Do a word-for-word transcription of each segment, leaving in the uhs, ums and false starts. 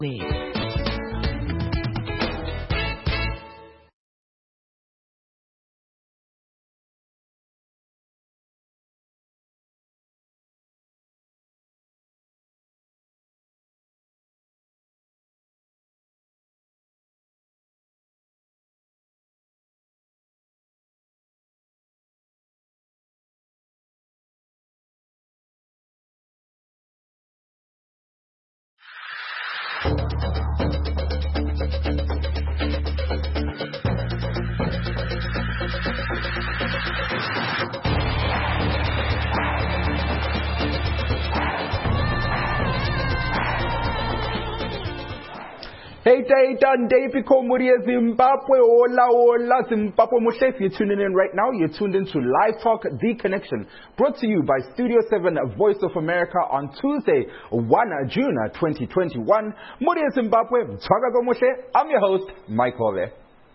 Hey, day done, Davey Komuria, Zimbabwe, Ola, Ola, Zimbabwe, Moshe. If you're tuning in right now, you're tuned into Live Talk, The Connection, brought to you by Studio seven, Voice of America on Tuesday, first June twenty twenty-one. Muria, Zimbabwe, Twagago Moshe. I'm your host, Mike Hove.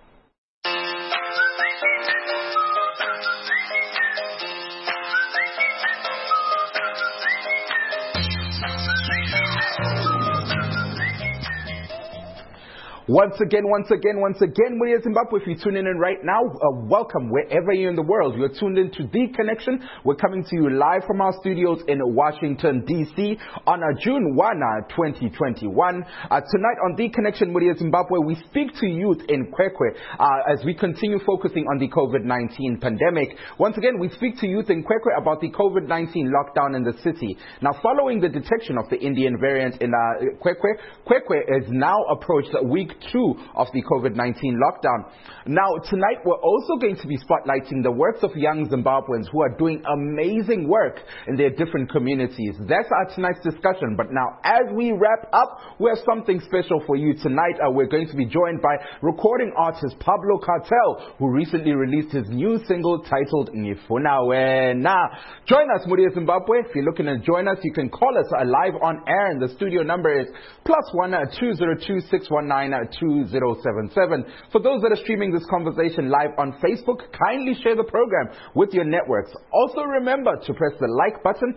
Once again, once again, once again, Muria Zimbabwe, if you're tuning in right now, uh, welcome wherever you're in the world. You're tuned into The Connection. We're coming to you live from our studios in Washington, D C on uh, June first, twenty twenty-one. Uh, tonight on The Connection, Muria Zimbabwe, we speak to youth in Kwekwe uh, as we continue focusing on the COVID nineteen pandemic. Once again, we speak to youth in Kwekwe about the COVID nineteen lockdown in the city. Now, following the detection of the Indian variant in uh, Kwekwe, Kwekwe is now approached week two of the COVID nineteen lockdown. Now, tonight we're also going to be spotlighting the works of young Zimbabweans who are doing amazing work in their different communities. That's our tonight's discussion. But now, as we wrap up, we have something special for you tonight. Uh, we're going to be joined by recording artist Pablo Cartel, who recently released his new single titled Ngifuna Wena. Join us, Muria Zimbabwe. If you're looking to join us, you can call us uh, live on air, and the studio number is plus one uh, two zero two six one nine uh, two zero seven seven. For those that are streaming this conversation live on Facebook, kindly share the program with your networks. Also remember to press the like button.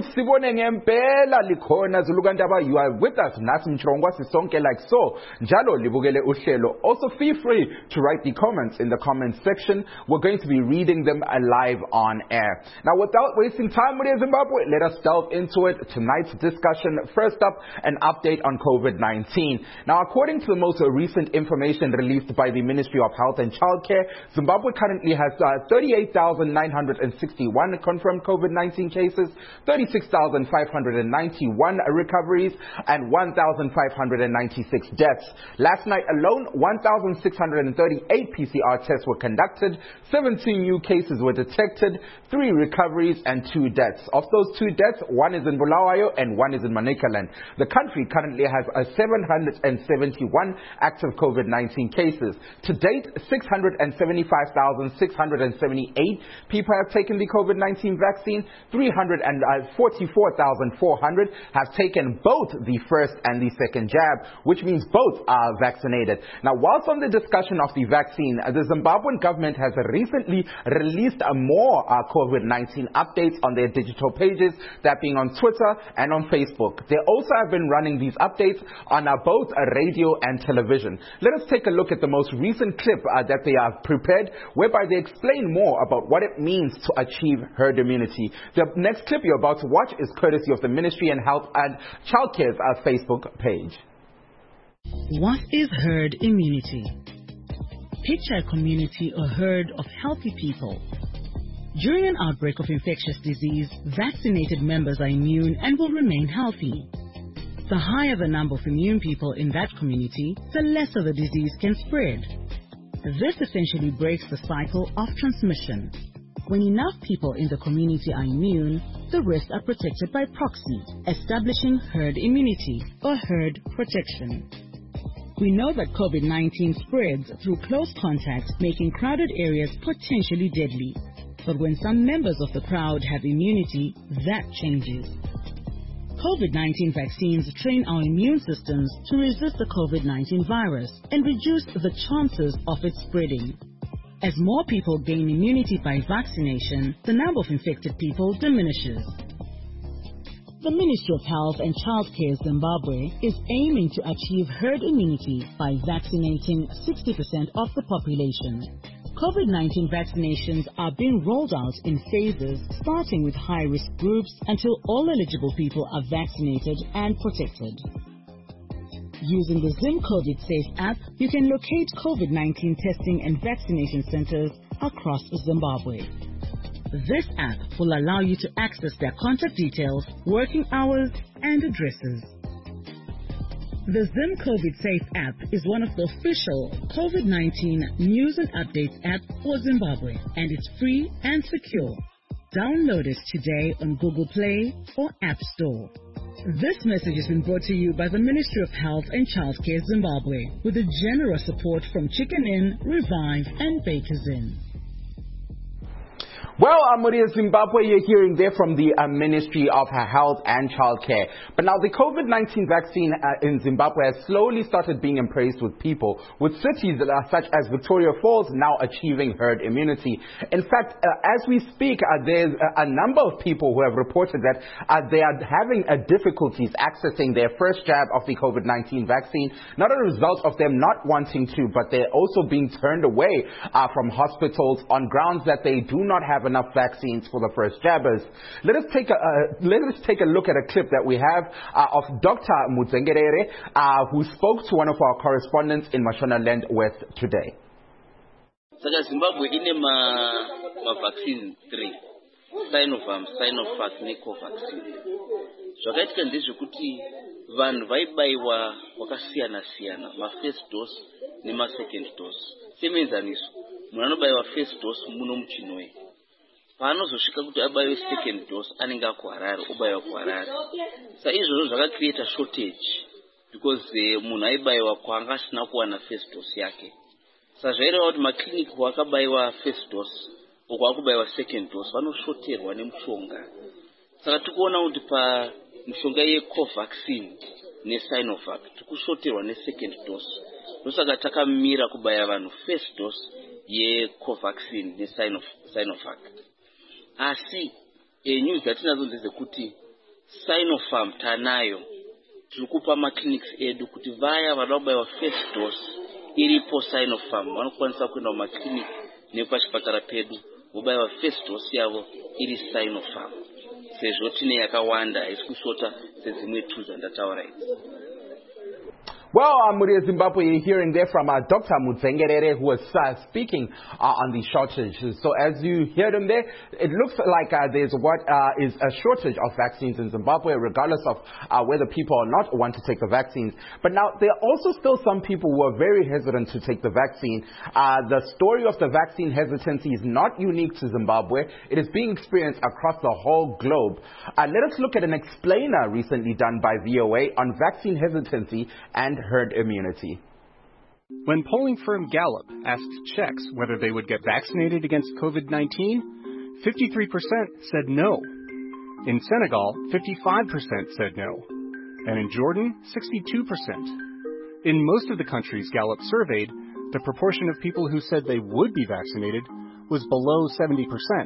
You are with us. Like so. Also feel free to write the comments in the comment section. We're going to be reading them live on air. Now, without wasting time, Muria Zimbabwe, let us delve into it. Tonight's discussion. First up, an update on COVID nineteen. Now, according to the most recent information released by the Ministry of Health and Childcare, Zimbabwe currently has uh, thirty-eight thousand nine hundred sixty-one confirmed COVID nineteen cases, thirty-six thousand five hundred ninety-one recoveries, and one thousand five hundred ninety-six deaths. Last night alone, one thousand six hundred thirty-eight P C R tests were conducted, seventeen new cases were detected, three recoveries, and two deaths. Of those two deaths, one is in Bulawayo and one is in Manicaland. The country currently has a seven hundred seventy-one active COVID nineteen cases. To date, six hundred seventy-five thousand six hundred seventy-eight people have taken the COVID nineteen vaccine. three hundred forty-four thousand four hundred have taken both the first and the second jab, which means both are vaccinated. Now, whilst on the discussion of the vaccine, the Zimbabwean government has recently released more uh, COVID nineteen updates on their digital pages, that being on Twitter and on Facebook. They also have been running these updates on uh, both uh, radio and television. Let us take a look at the most recent clip uh, that they have prepared, whereby they explain more about what it means to achieve herd immunity. The next clip you're about to watch is courtesy of the Ministry of Health and Childcare's uh, Facebook page. What is herd immunity? Picture a community or herd of healthy people. During an outbreak of infectious disease, vaccinated members are immune and will remain healthy. The higher the number of immune people in that community, the lesser the disease can spread. This essentially breaks the cycle of transmission. When enough people in the community are immune, the rest are protected by proxy, establishing herd immunity or herd protection. We know that COVID nineteen spreads through close contact, making crowded areas potentially deadly. But when some members of the crowd have immunity, that changes. COVID nineteen vaccines train our immune systems to resist the COVID nineteen virus and reduce the chances of it spreading. As more people gain immunity by vaccination, the number of infected people diminishes. The Ministry of Health and Childcare Zimbabwe is aiming to achieve herd immunity by vaccinating sixty percent of the population. COVID nineteen vaccinations are being rolled out in phases, starting with high-risk groups until all eligible people are vaccinated and protected. Using the Zim COVID Safe app, you can locate COVID nineteen testing and vaccination centers across Zimbabwe. This app will allow you to access their contact details, working hours, and addresses. The Zim COVID Safe app is one of the official COVID nineteen news and updates app for Zimbabwe, and it's free and secure. Download it today on Google Play or App Store. This message has been brought to you by the Ministry of Health and Childcare Zimbabwe with the generous support from Chicken Inn, Revive, and Bakers Inn. Well, Amuria, Zimbabwe, you're hearing there from the uh, Ministry of Health and Childcare. But now the COVID nineteen vaccine uh, in Zimbabwe has slowly started being embraced with people, with cities uh, such as Victoria Falls now achieving herd immunity. In fact, uh, as we speak, uh, there's a, a number of people who have reported that uh, they are having uh, difficulties accessing their first jab of the COVID nineteen vaccine, not a result of them not wanting to, but they're also being turned away uh, from hospitals on grounds that they do not have enough vaccines for the first jabbers. Let us take a uh, let us take a look at a clip that we have uh, of Doctor Mutsengerere, uh, who spoke to one of our correspondents in Mashonaland West today. Saka Zimbabwe ine ma, ma vaccine three, Sinovac, Sinovac ne Covaxin. Zvakaitika ndezvekuti vanhu vaibaiwa wakasiyana siyana, ma first dose ne ma second dose. Semenzaniso, munhu anobaiwa first dose muno muchinwe. Paanozosvika kuti abaiwe second dose anenge akuharare, obaiwa kuharare. Sa izvozvo zvakacreate shortage because uh, munhu aibaiwa kwanga asina kuwana first dose yake. Sa zvaireva kuti maclinic wakabaiwa first dose okwakubaiwa second dose vanoshoterwa nemushonga. Saka tikuona kuti pa mushonga yeCovaxin neSinovac tikushoterwa nesecond dose. Ndosaka takamira kubaya vanhu first dose yeCovaxin neSinovac. Asi e news dzatinadzo ndezekuti Sinopharm tanayo tikupa maclinics edu kuti vaya vanoda kubaiwa first dose iripo Sinopharm vanokwanisa kuenda kumaclinic nepachipatara pedu vobaiwa first dose yavo iri Sinopharm. Sezvo tine yakawanda haisi kushota sedzimwe two dzandataura idzi. Well, Amuria, Zimbabwe, you're hearing there from uh, Doctor Mutsengerere, who was uh, speaking uh, on the shortage. So as you hear him there, it looks like uh, there's what uh, is a shortage of vaccines in Zimbabwe, regardless of uh, whether people or not want to take the vaccines. But now there are also still some people who are very hesitant to take the vaccine. Uh, the story of the vaccine hesitancy is not unique to Zimbabwe. It is being experienced across the whole globe. Uh, let us look at an explainer recently done by V O A on vaccine hesitancy and herd immunity. When polling firm Gallup asked Czechs whether they would get vaccinated against COVID nineteen, fifty-three percent said no. In Senegal, fifty-five percent said no. And in Jordan, sixty-two percent. In most of the countries Gallup surveyed, the proportion of people who said they would be vaccinated was below seventy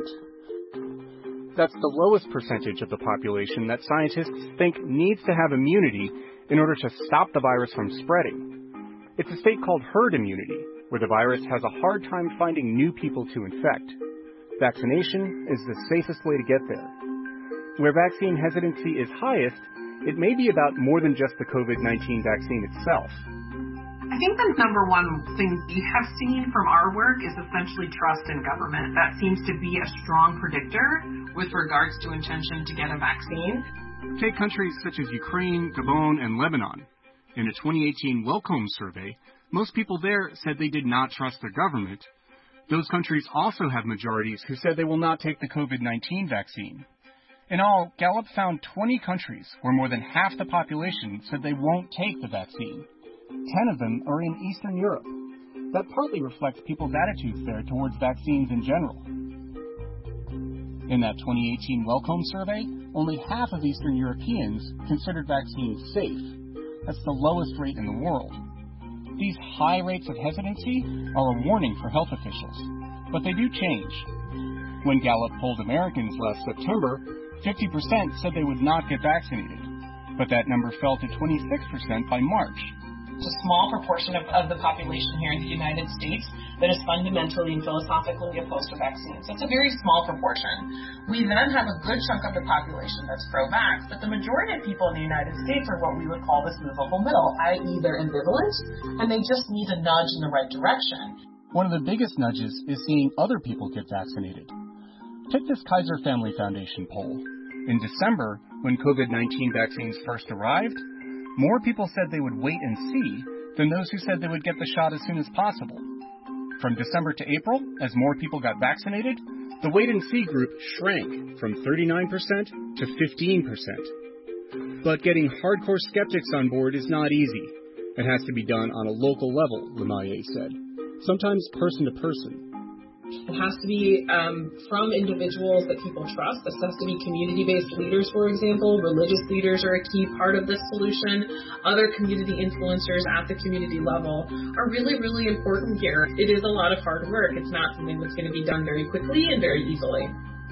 percent. That's the lowest percentage of the population that scientists think needs to have immunity in order to stop the virus from spreading. It's a state called herd immunity, where the virus has a hard time finding new people to infect. Vaccination is the safest way to get there. Where vaccine hesitancy is highest, it may be about more than just the COVID nineteen vaccine itself. I think the number one thing we have seen from our work is essentially trust in government. That seems to be a strong predictor with regards to intention to get a vaccine. Take countries such as Ukraine, Gabon, and Lebanon. In a twenty eighteen Wellcome survey, most people there said they did not trust their government. Those countries also have majorities who said they will not take the COVID nineteen vaccine. In all, Gallup found twenty countries where more than half the population said they won't take the vaccine. Ten of them are in Eastern Europe. That partly reflects people's attitudes there towards vaccines in general. In that twenty eighteen Wellcome survey, only half of Eastern Europeans considered vaccines safe. That's the lowest rate in the world. These high rates of hesitancy are a warning for health officials, but they do change. When Gallup polled Americans last September, fifty percent said they would not get vaccinated, but that number fell to twenty-six percent by March. It's a small proportion of, of the population here in the United States that is fundamentally and philosophically opposed to vaccines. That's a very small proportion. We then have a good chunk of the population that's pro-vax, but the majority of people in the United States are what we would call this movable middle, that is they're ambivalent, and they just need a nudge in the right direction. One of the biggest nudges is seeing other people get vaccinated. Take this Kaiser Family Foundation poll. In December, when COVID nineteen vaccines first arrived, more people said they would wait and see than those who said they would get the shot as soon as possible. From December to April, as more people got vaccinated, the wait and see group shrank from thirty-nine percent to fifteen percent. But getting hardcore skeptics on board is not easy. It has to be done on a local level, Lemaye said, sometimes person to person. It has to be um, from individuals that people trust. This has to be community-based leaders, for example. Religious leaders are a key part of this solution. Other community influencers at the community level are really, really important here. It is a lot of hard work. It's not something that's going to be done very quickly and very easily.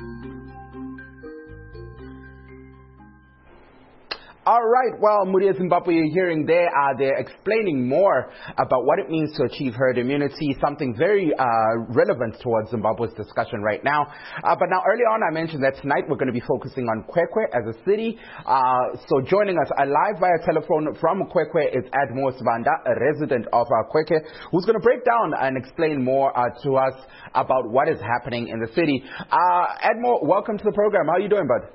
All right, well, Mudia Zimbabwe, you're hearing there, uh, they're explaining more about what it means to achieve herd immunity, something very uh, relevant towards Zimbabwe's discussion right now. Uh, but now, earlier on, I mentioned that tonight we're going to be focusing on Kwekwe as a city. Uh, so joining us uh, live via telephone from Kwekwe is Admo Sibanda, a resident of uh, Kwekwe, who's going to break down and explain more uh, to us about what is happening in the city. Uh, Admo, welcome to the program. How are you doing, bud?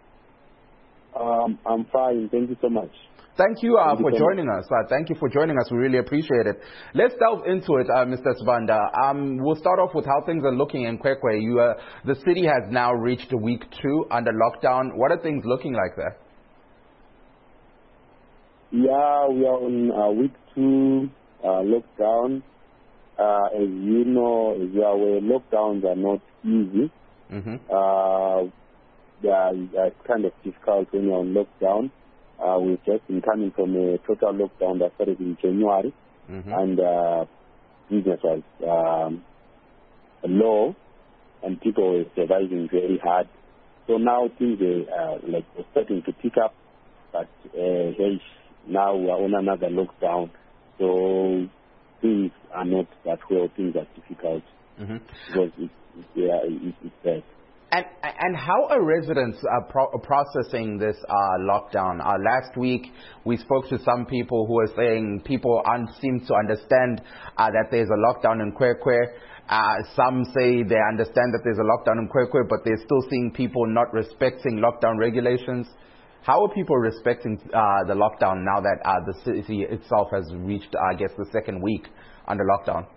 Um, I'm fine. Thank you so much. Thank you, uh, Thank you for so joining much. us. Uh, thank you for joining us. We really appreciate it. Let's delve into it, uh, Mister Sibanda. Um, we'll start off with how things are looking in Kwekwe. You, uh, the city has now reached week two under lockdown. What are things looking like there? Yeah, we are on uh, week two uh, lockdown. Uh, as you know, as you are aware, lockdowns are not easy. Mm-hmm. Uh, they are uh, kind of difficult when you're on lockdown. Uh, we've just been coming from a total lockdown that started in January, mm-hmm. and uh, business was um, low, and people were surviving very hard. So now things are uh, like starting to pick up, but uh, hey, now we are on another lockdown, so things are not that well. Things are difficult mm-hmm. because it's yeah, it, it's bad. And and how are residents uh, pro- processing this uh, lockdown? Uh, last week, we spoke to some people who were saying people un- seem to understand uh, that there's a lockdown in Kwekwe. Uh, some say they understand that there's a lockdown in Kwekwe, but they're still seeing people not respecting lockdown regulations. How are people respecting uh, the lockdown now that uh, the city itself has reached, uh, I guess, the second week under lockdown?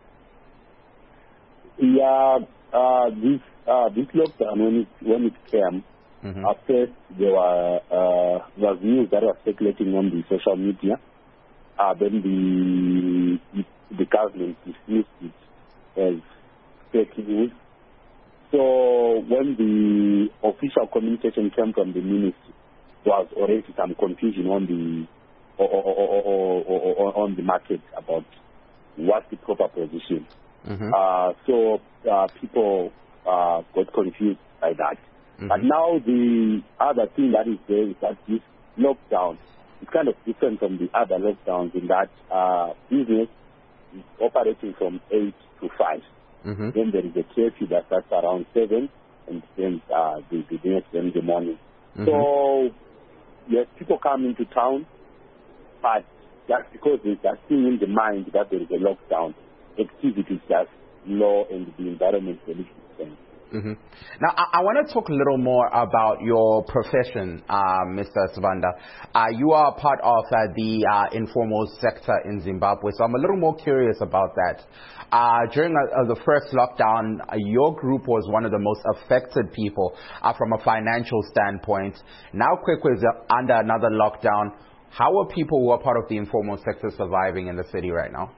Yeah, uh, this uh, this lockdown, when it when it came, mm-hmm. at first there were uh, was news that was circulating on the social media. Uh, then the the government dismissed it as fake news. So when the official communication came from the ministry, there was already some confusion on the or, or, or, or, or, or on the market about what's the proper position. Mm-hmm. Uh, so uh, people uh, got confused by that. Mm-hmm. But now the other thing that is there is that this lockdown is kind of different from the other lockdowns in that uh, business is operating from eight to five. Mm-hmm. Then there is a curfew that starts around seven and then uh, the, the next in the morning. Mm-hmm. So yes, people come into town, but that's because there's that thing in the mind that there is a lockdown. Activity is just law and the environment conditions. Mm-hmm. Now, I, I want to talk a little more about your profession, uh, Mister Sibanda. Uh, you are part of uh, the uh, informal sector in Zimbabwe, so I'm a little more curious about that. Uh, during uh, the first lockdown, uh, your group was one of the most affected people uh, from a financial standpoint. Now Kwekwe is under another lockdown. How are people who are part of the informal sector surviving in the city right now?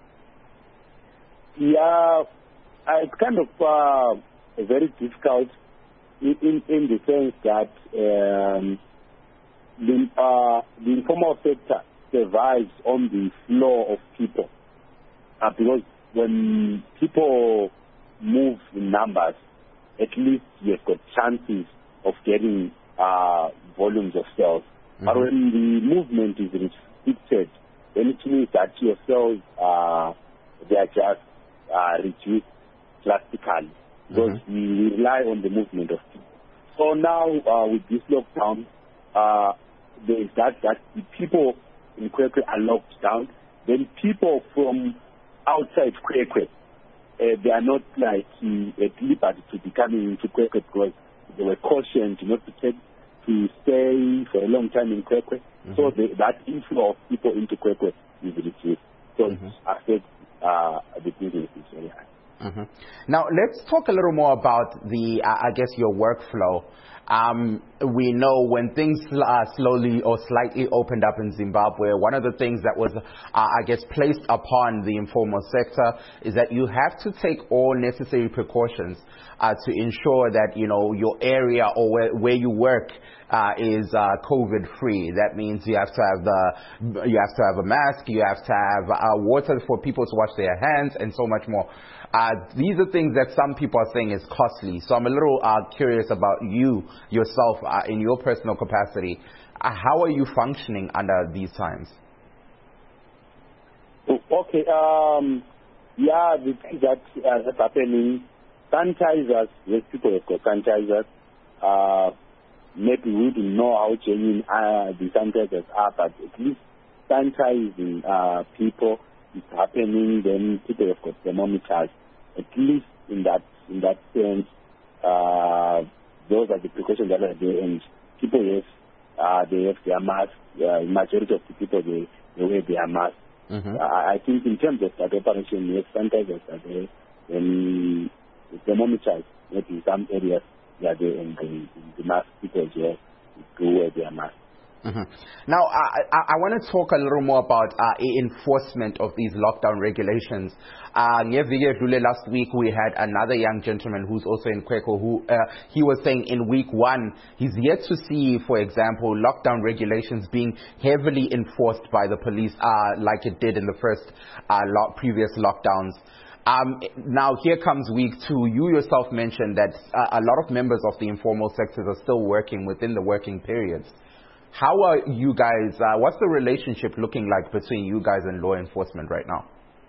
Yeah, uh, it's kind of uh, very difficult in, in, in the sense that um, the, uh, the informal sector survives on the flow of people. Uh, because when people move in numbers, at least you've got chances of getting uh, volumes of cells. Mm-hmm. But when the movement is restricted, then it means that your cells, uh, they are just uh, reduced drastically because mm-hmm. we rely on the movement of people. So now uh, with this lockdown, uh, there is that, that the people in Kwekwe are locked down. Then people from outside Kwekwe, uh, they are not like uh, at liberty to be coming into Kwekwe because they were cautioned not to take to stay for a long time in Kwekwe. Mm-hmm. So the, that inflow of people into Kwekwe is reduced. So mm-hmm. it affects uh, the businesses very high. Mm-hmm. Now, let's talk a little more about the, uh, I guess, your workflow. Um, we know when things uh, slowly or slightly opened up in Zimbabwe, one of the things that was, uh, I guess, placed upon the informal sector is that you have to take all necessary precautions uh, to ensure that, you know, your area or where, where you work uh, is uh, COVID-free. That means you have to have the, you have to have a mask, you have to have uh, water for people to wash their hands, and so much more. Uh, these are things that some people are saying is costly. So I'm a little uh, curious about you, yourself, uh, in your personal capacity. Uh, how are you functioning under these times? Okay. Um, yeah, the thing that uh, that's happening, sanitizers, yes, people have got sanitizers. Uh, maybe we don't know how genuine uh, the sanitizers are, but at least sanitizing uh, people is happening. Then people have got thermometers. At least in that in that sense, uh, those are the precautions that are there, and people have uh, they have their masks. Uh, majority of the people they, they wear their masks. Mm-hmm. Uh, I think in terms of that operation, yes, sanitizers are there, and thermometers maybe in some areas they are there, and the, the mask people as well do wear their masks. Mm-hmm. Now, I, I, I want to talk a little more about uh, enforcement of these lockdown regulations. Uh, last week we had another young gentleman who's also in Kwekwe who uh, he was saying in week one he's yet to see, for example, lockdown regulations being heavily enforced by the police uh, like it did in the first uh, lo- previous lockdowns. Um, now, here comes week two. You yourself mentioned that uh, a lot of members of the informal sectors are still working within the working periods. How are you guys, uh, what's the relationship looking like between you guys and law enforcement right now?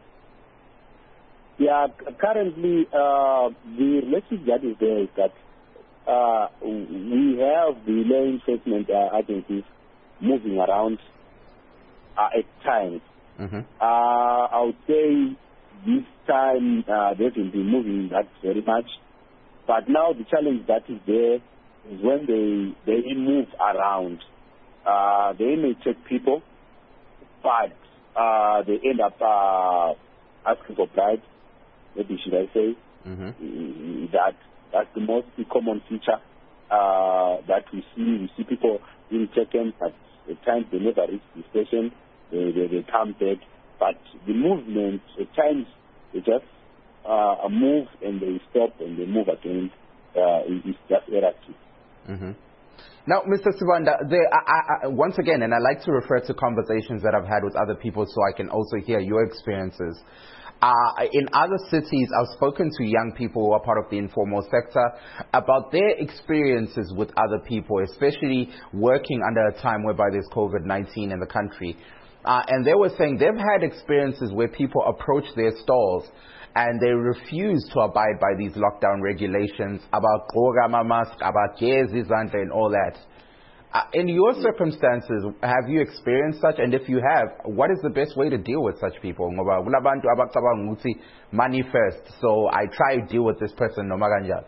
Yeah, currently uh, the relationship that is there is that uh, we have the law enforcement uh, agencies moving around uh, at times. Mm-hmm. Uh, I would say this time uh, they will be moving that very much. But now the challenge that is there is when they, they move around. Uh, they may check people, but uh, they end up uh, asking for bribes. Maybe should I say mm-hmm. that that's the most common feature uh, that we see. We see people being taken, but at times they never reach the station. They, they, they come back, but the movement at times they just uh, move and they stop and they move again. Uh, it's just erratic. Mm-hmm. Now, Mister Sibanda, there, I, I, once again, and I like to refer to conversations that I've had with other people so I can also hear your experiences. Uh, in other cities, I've spoken to young people who are part of the informal sector about their experiences with other people, especially working under a time whereby there's COVID nineteen in the country. Uh, and they were saying they've had experiences where people approach their stalls and they refuse to abide by these lockdown regulations about Gogama mask, about Gezi Zandla and all that. Uh, in your circumstances, have you experienced such? And if you have, what is the best way to deal with such people? Money first, so I try to deal with this person no matter.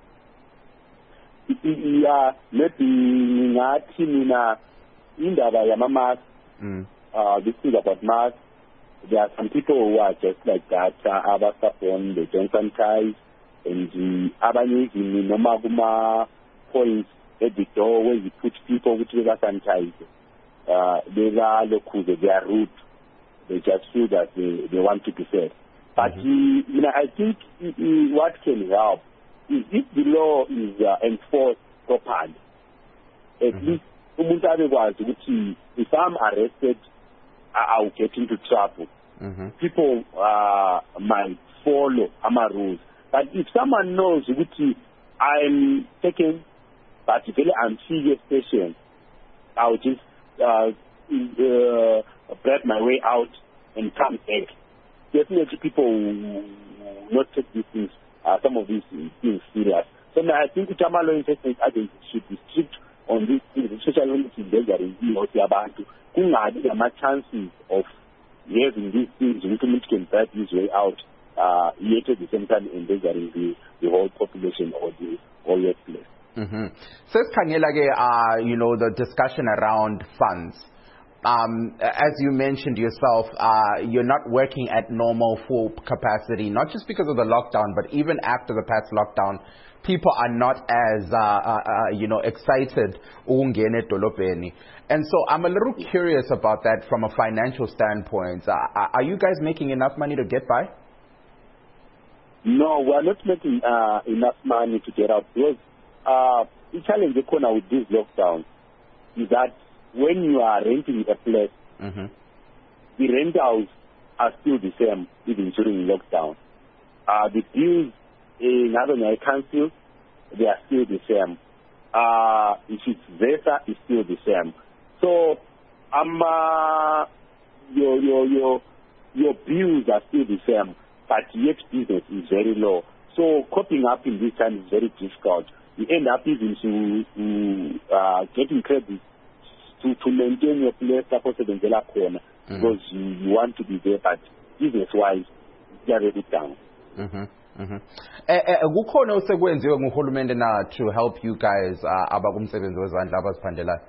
Yeah, maybe ngathi mina indaba yama-mask, uh, this thing about mask. There are some people who are just like that. Aba sapon, they don't sanitize, and the abanye in normal kuma points at the door where you put people which never sanitize. Uh, they are local, they are rude. They just feel that they, they want to be fed. But mm-hmm. uh, you know, I think uh, what can help is if the law is uh, enforced properly. At mm-hmm. least, if I'm arrested, I'll get into trouble. Mm-hmm. People uh, might follow our rules. But if someone knows which I'm taken but very unserious session, I'll just uh, uh, break my way out and come back. Definitely people will not take these things, uh, some of these things serious. So now I think Chama Law Enforcement Agency should be strict on these things, especially when it's endangering abantu. Kungabi ama chances of having these things which can break his way out, uh, yet at the same time endangering the, the whole population or the whole workplace. Mm-hmm. So, uh, you know, the discussion around funds. Um, as you mentioned yourself, uh, you're not working at normal full capacity, not just because of the lockdown, but even after the past lockdown, people are not as, uh, uh, uh, you know, excited. And so I'm a little curious about that from a financial standpoint. Uh, are you guys making enough money to get by? No, we're not making uh, enough money to get out. Because uh, the challenge with this lockdown is that when you are renting a place, mm-hmm. the rentals are still the same even during lockdown. Uh, the bills in Adonai Council, they are still the same. Uh, if it's Zesa, it's still the same. So, um, uh, your, your, your, your bills are still the same, but yet business is very low. So, coping up in this time is very difficult. You end up even to, to uh, getting credit to, to maintain your place mm-hmm. because you, you want to be there, but business-wise, they are very down. Mm-hmm. Mm-hmm. Kukhona osekwenziwe nguhulumende na to help you guys abakumsebenzi wezandla abaziphandelayo?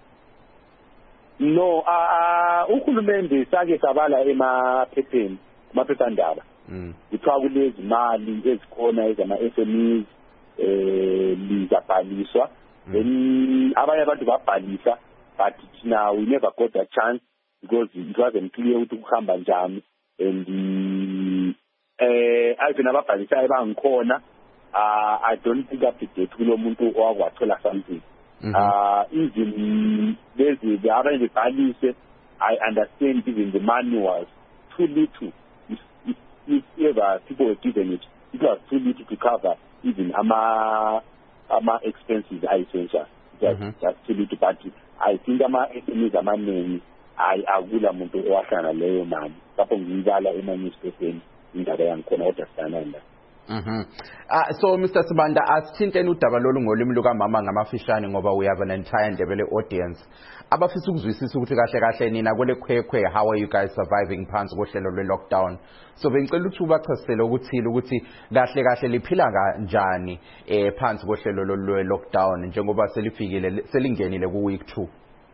No, uh uhulumende sake sabala emaphepheni, amaphephandaba. Mm. Kuthiwa kulezi mali ezikhona ezama S M Es eh lizabhaliswa. Then abanye abantu babhalisa, but now we never got a chance because it wasn't clear ukuthi kuhamba njani, and eh ayivena ababhalisa abangikhona. uh I don't think up to date kulo muntu owathola something. Mm-hmm. Uh, even there's the other balance. I understand even the money was too little. If, if, if ever people were given it, it was too little to cover even ama ama expenses. I think that's mm-hmm. that's too little. But I think ama S M Es amaningi I agula muntu owahlala leyo mali. Kapho ngizala ema newspaper indaba yangikhona understand. Mm-hmm. Uh, so Mister Sibanda, asithinteni udaba lolu ngolimi lukamama ngamafishane ngoba we have an entire Ndebele audience. Abafisa ukuzwisisa ukuthi kahle kahle nina kule khwekhwe, how are you guys surviving phansi kohlelo lwe lockdown? So bengicela ukuthi ubachasisele ukuthile ukuthi kahle kahle liphila kanjani eh phansi kohlelo lwe lockdown njengoba selifikile selingenile ku week two.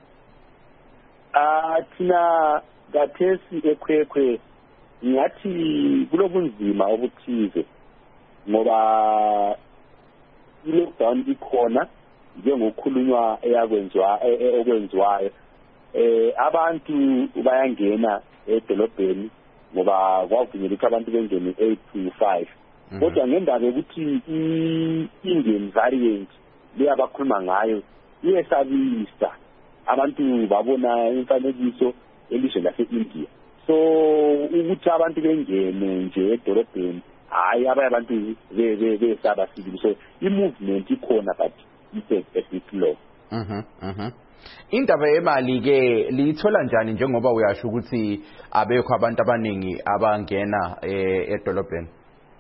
Ah thina gathesi ekhwekhwe ngathi kulobunzima obuthize ngoba i-lockdown ikhona njengokhulunywa eyakwenziwa okwenziwayo. Eh abantu bayangena edolobheni ngoba kwavunyelwa ukuthi abantu bengene eight to five. Kodwa ngendaba yokuthi i-Indian variant leyabakhuluma ngayo iyesabisa abantu babona imfanekiso elizwe lase-India. So ukuthi abantu bengene nje edolobheni hayi abanye abantu besaba sibili. So i-movement ikhona but it's a bit low. Mhm mhm. Indaba yemali ke liyithola njani njengoba uyasho ukuthi abekho abantu abaningi abangena edolobheni?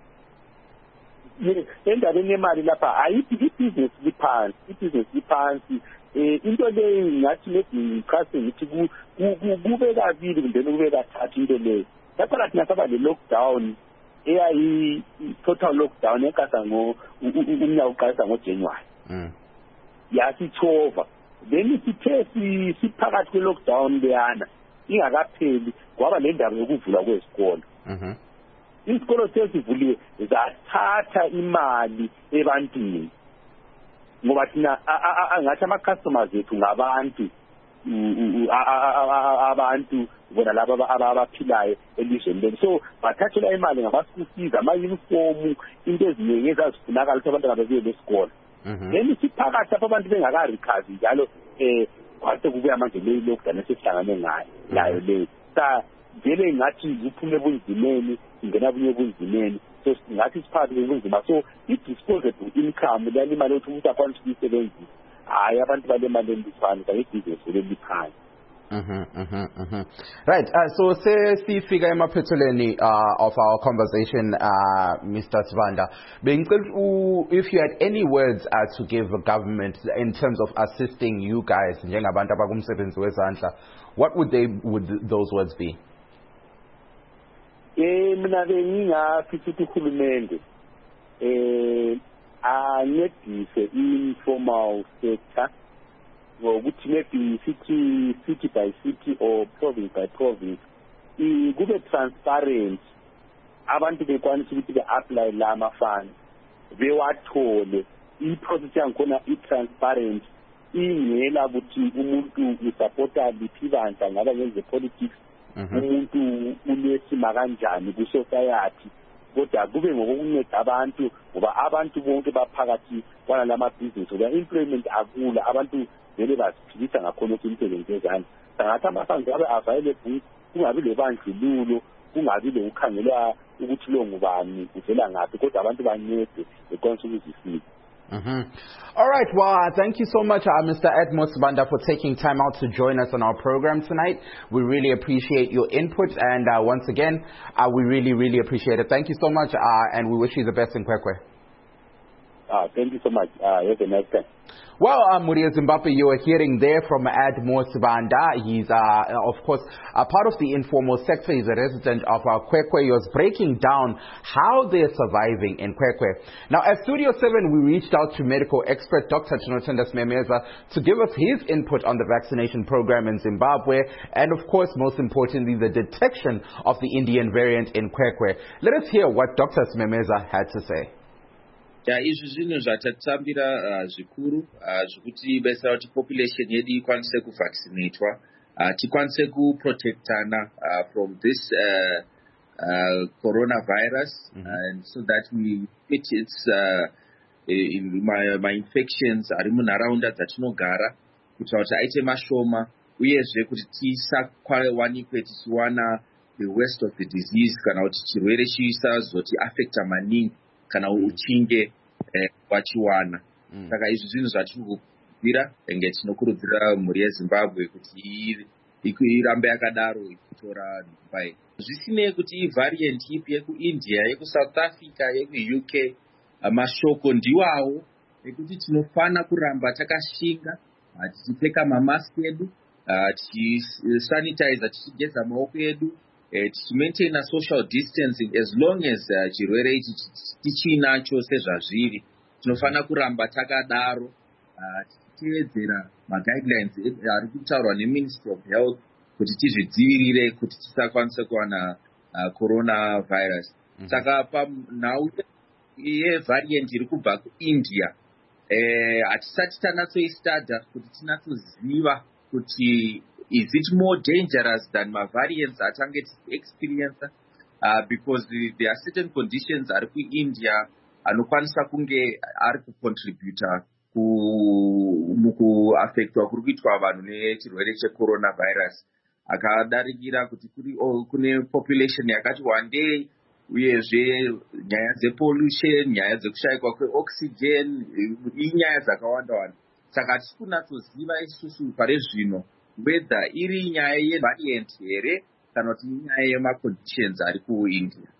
Endabeni yemali lapha ayiphi i-business liphansi, i-business liphansi. Eh into le ngathi lebi chase ngithi kube kabili kumbe kube kathathu into le. Lapha thina saba le lockdown eyayi total lockdown ekasa ngo umnyaka uqalisa ngo January. Mm. Yasithova. Then sithe siphakathi kwe lockdown leyana ingakapheli kwaba le ndaba yokuvula kwesikolo. Mhm. Isikolo sesivuliwe zathatha imali ebantwini. Ngoba thina angathi ama customers ethu ngabantu abantu bona laba abaphilayo elizweni lethu. So bathathela imali ngabasikusiza ama uniform into eziningi ezazifunakala ukuthi abantu ababuye lesikole. Then siphakathi lapho abantu bengaka recover njalo eh kwase kubuya manje le lockdown esihlangane ngayo layo le sa vele ngathi uphume bunzimeni ingena bunye bunzimeni. so ngathi siphathi kunzima so i-disposable income lani imali yokuthi umuntu akwanise ukuyisebenzisa hayi abantu balemali endifana ibhizinesi leliphansi. Mm-hmm, mm-hmm, mm-hmm. Right. Uh, so, say, see, figure maphetheleni uh, of our conversation, uh, Mister Sibanda. If you had any words uh, to give the government in terms of assisting you guys, what would they would those words be? Eh, mina bengingafithi uhulumende eh ancedise informal sector. Ngokuthi maybe city city by city or province by province kube transparent abantu bekwanisa ukuthi be-apply la ama-funds bewathole i-process yangikhona i-transparent ingela ukuthi umuntu usupporta liphi bandla ngaba ngeze-politics umuntu unesima kanjani ku-society kodwa kube ngokunceda abantu ngoba abantu bonke baphakathi kwanalama-business ngoba employment akula abantu vele baziphilisa ngakhona ukuthi imisebenzi yezandla sangathi amafanzi abe available kungabi lebandlululo kungabi lokukhangelwa ukuthi lo ngubani uvela ngaphi kodwa abantu bancede bekwanisa ukuzifika. Mm-hmm. All right. Well, uh, thank you so much, uh, Mister Edmo Sibanda, for taking time out to join us on our program tonight. We really appreciate your input, and uh, once again, uh, we really, really appreciate it. Thank you so much, uh, and we wish you the best in Kwekwe. Uh, thank you so much. Uh, have a nice time. Well, uh, Muria Zimbabwe, you are hearing there from Edmo Sibanda. He's, uh, of course, a part of the informal sector. He's a resident of uh, Kwekwe. He was breaking down how they're surviving in Kwekwe. Now, at Studio seven, we reached out to medical expert Doctor Tinotenda Smemeza to give us his input on the vaccination program in Zimbabwe and, of course, most importantly, the detection of the Indian variant in Kwekwe. Let us hear what Doctor Smemeza had to say. Ya izvi zvinhu zvatatambira uh, zvikuru uh, zvokuti besa kuti population yedu ikwanise kuvaccinatwa uh, tikwanise kuprotectana uh, from this uh, uh, coronavirus mm-hmm. and so that we fit its uh, in my, my infections ari munharaunda dzatinogara kuitira kuti aite mashoma uyezve kuti tisawanikwe tichiwana the worst of the disease kana kuti chirwere chisazoti affecta maningi kana uchinge eh, wachiwana mm. saka izvi zvinhu zvatiri kubvira enge tinokurudzira mhuri yeZimbabwe kuti irambe yakadaro ichitora nhumbai zvisinei kuti ivariant ipi yekuindia yekusouth africa yekuU K mashoko ndiwawo ekuti tinofana kuramba takashinga tichipfeka mamask edu tichisanitizer tichigeza maoko edu tichimaintain a social distancing as long as chirwere ichi tichinacho sezvazviri tinofana kuramba takadaro tichitevedzera maguidelines ari kutaurwa neMinistry of Health kuti tizvidzivirire kuti tisakwanisa kuwana coronavirus saka panhau yevariant iri kubva kuindia hatisati tanatsoistada kuti tinatsoziva kuti is it more dangerous than my variants atange experience uh, because the, there are certain conditions ari kuindia anokwanisa kunge ari kucontributa mukuaffectwa kuri kuitwa vanhu nechirwere checoronavirus akadarikira kuti kune population yakati wandei uyezve nyaya dzepollution nyaya dzekushayikwa kweoxygen inyaya dzakawanda wanda saka hatisi kunatsoziva isusu pare zvino whether iri nyaya yevariant here kana kuti inyaya yemaconditions ari kuindia.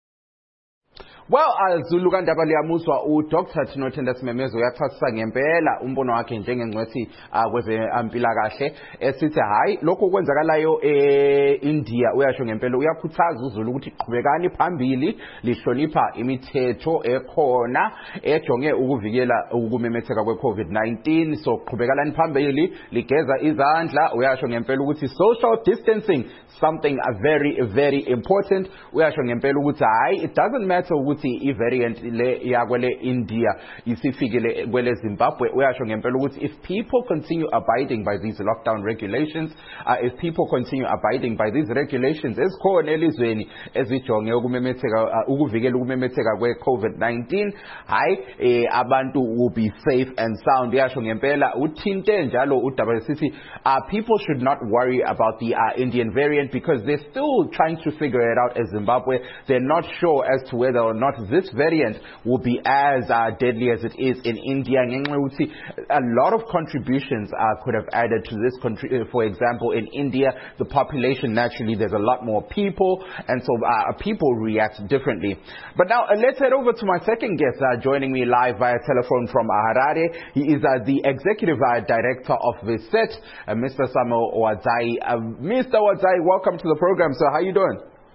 Well, azulu kandaba liyamuswa uDoctor Tinotenda Smemeza uyathasisa ngempela umbono wakhe njengengcwethi kwezempilakahle esithi hayi lokho kwenzakalayo eIndia uyasho ngempela uyakhuthaza uZulu ukuthi qhubekani phambili lihlonipha imithetho ekhona ejonge ukuvikela ukumemetheka kweCovid nineteen so qhubekalani phambili ligeza izandla uyasho ngempela ukuthi social distancing something very very important uyasho ngempela ukuthi hayi it doesn't matter ukuthi i-variant le yakwele India isifikele kwele Zimbabwe uyasho ngempela ukuthi if people continue abiding by these lockdown regulations uh, if people continue abiding by these regulations ezikhona elizweni ezijonge ukumemetheka uh, ukuvikela ukumemetheka kwe-COVID nineteen hayi eh, abantu will be safe and sound uyasho ngempela uthinte njalo udaba lesithi uh, people should not worry about the uh, Indian variant because they're still trying to figure it out as Zimbabwe. They're not sure as to whether or not not this variant will be as uh, deadly as it is in India. A lot of contributions uh, could have added to this. Contri- for example, in India, the population, naturally, there's a lot more people, and so uh, people react differently. But now, uh, let's head over to my second guest, uh, joining me live via telephone from Harare. He is uh, the Executive uh, Director of VISET, uh, Mister Samuel Wadzai. Uh, Mister Wadzai, welcome to the program, sir. How are you doing?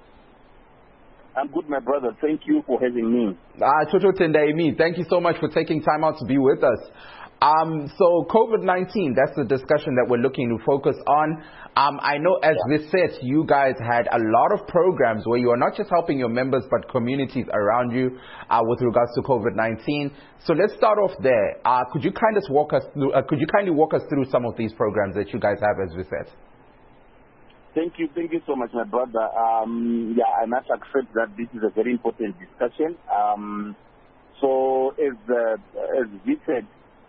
I'm good, my brother. Thank you for having me. Ah, Chocho Tendaimi, thank you so much for taking time out to be with us. Um, so COVID nineteen, that's the discussion that we're looking to focus on. Um, I know as yeah. VISET, you guys had a lot of programs where you are not just helping your members, but communities around you uh, with regards to COVID nineteen. So let's start off there. Uh, could you kind of walk us through, uh, could you kindly walk us through some of these programs that you guys have as VISET? Thank you. Thank you so much, my brother. Um, yeah, I must accept that this is a very important discussion. Um, so as, uh, as VISET,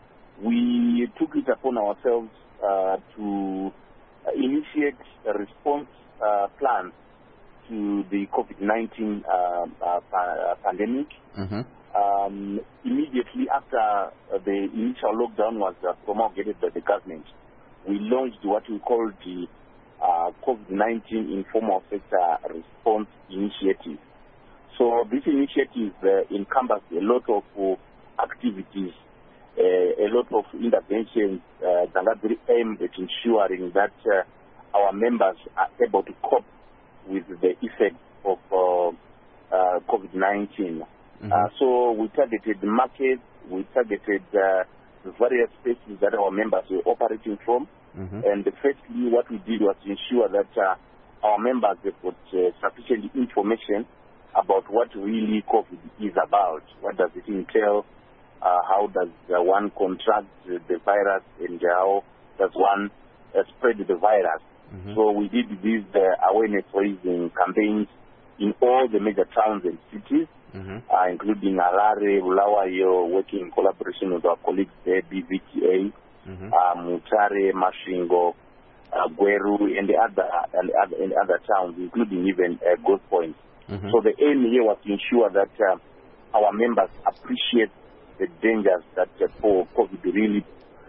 we took it upon ourselves uh, to initiate a response uh, plan to the COVID nineteen uh, uh, pa- pandemic. Mm-hmm. Um, immediately after the initial lockdown was uh, promulgated by the government, we launched what we call the uh, COVID nineteen Informal Sector Response Initiative. So this initiative uh, encompassed a lot of uh, activities, Uh, a lot of interventions uh, that are very aimed at ensuring that uh, our members are able to cope with the effects of uh, uh, COVID nineteen. Mm-hmm. Uh, so we targeted the markets, we targeted uh, the various spaces that our members were operating from. Mm-hmm. And firstly, what we did was to ensure that uh, our members have got uh, sufficient information about what really COVID is about. What does it entail? Uh, how does uh, one contract uh, the virus, and how does one uh, spread the virus? Mm-hmm. So we did these uh, awareness-raising campaigns in all the major towns and cities, mm-hmm. uh, including Harare, Bulawayo, working in collaboration with our colleagues there, B V T A, mm-hmm. uh, Mutare, Mashingo, uh, Gweru, and the other and other, and other towns, including even uh, Gold Point. Mm-hmm. So the aim here was to ensure that uh, our members appreciate the dangers that uh, for COVID really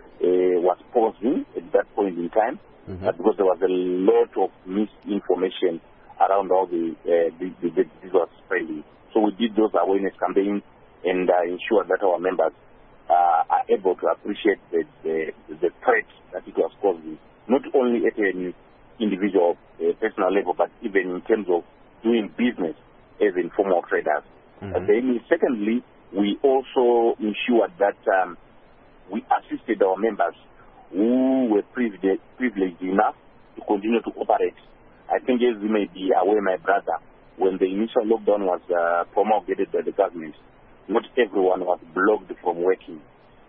uh, was posing at that point in time, mm-hmm. uh, because there was a lot of misinformation around how the, uh, the, the, the disease was spreading. So we did those awareness campaigns and uh, ensure that our members uh, are able to appreciate the, the, the threat that it was causing, not only at an individual uh, personal level, but even in terms of doing business as informal traders. Mm-hmm. And then secondly, we also ensured that um, we assisted our members who were privileged, privileged enough to continue to operate. I think, as you may be aware, my brother, when the initial lockdown was uh, promulgated by the government, not everyone was blocked from working.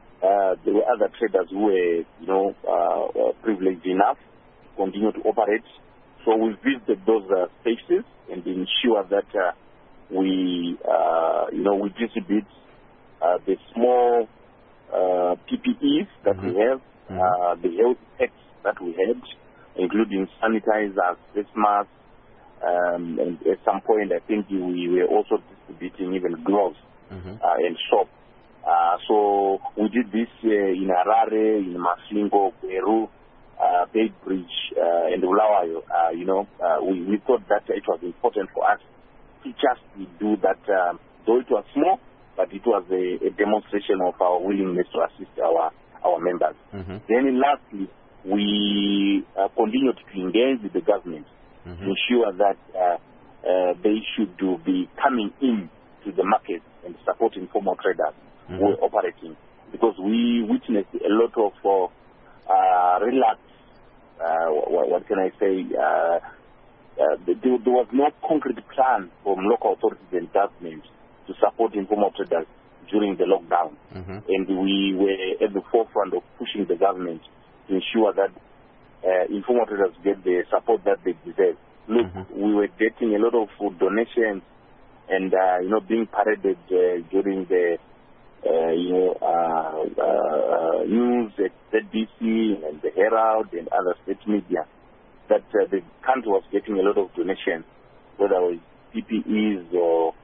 Uh, there were other traders who were, you know, uh, privileged enough to continue to operate. So we visited those uh, spaces and ensure that uh, we, uh, you know, we distribute uh, the small uh, P P Es that mm-hmm. we have, mm-hmm. uh, the health packs that we had, including sanitizers, face masks, um, and at some point I think we were also distributing even gloves mm-hmm. uh, and soap. Uh, so we did this uh, in Harare, in Maslingo, Peru, uh, Beitbridge, uh, and Bulawayo. Uh, you know, uh, we, we thought that it was important for us to just do that, um, though it was small, but it was a, a demonstration of our willingness to assist our, our members. Mm-hmm. Then lastly, we uh, continued to engage with the government mm-hmm. to ensure that uh, uh, they should do, be coming in to the market and supporting formal traders mm-hmm. who are operating. Because we witnessed a lot of uh, uh, relax, uh, what, what can I say, uh, Uh, there, there was no concrete plan from local authorities and government to support informal traders during the lockdown. Mm-hmm. And we were at the forefront of pushing the government to ensure that uh, informal traders get the support that they deserve. Look, mm-hmm. we were getting a lot of food donations and, uh, you know, being paraded uh, during the, uh, you know, uh, uh, news at Z B C and the Herald and other state media, that uh, the country was getting a lot of donations, whether it was P P Es or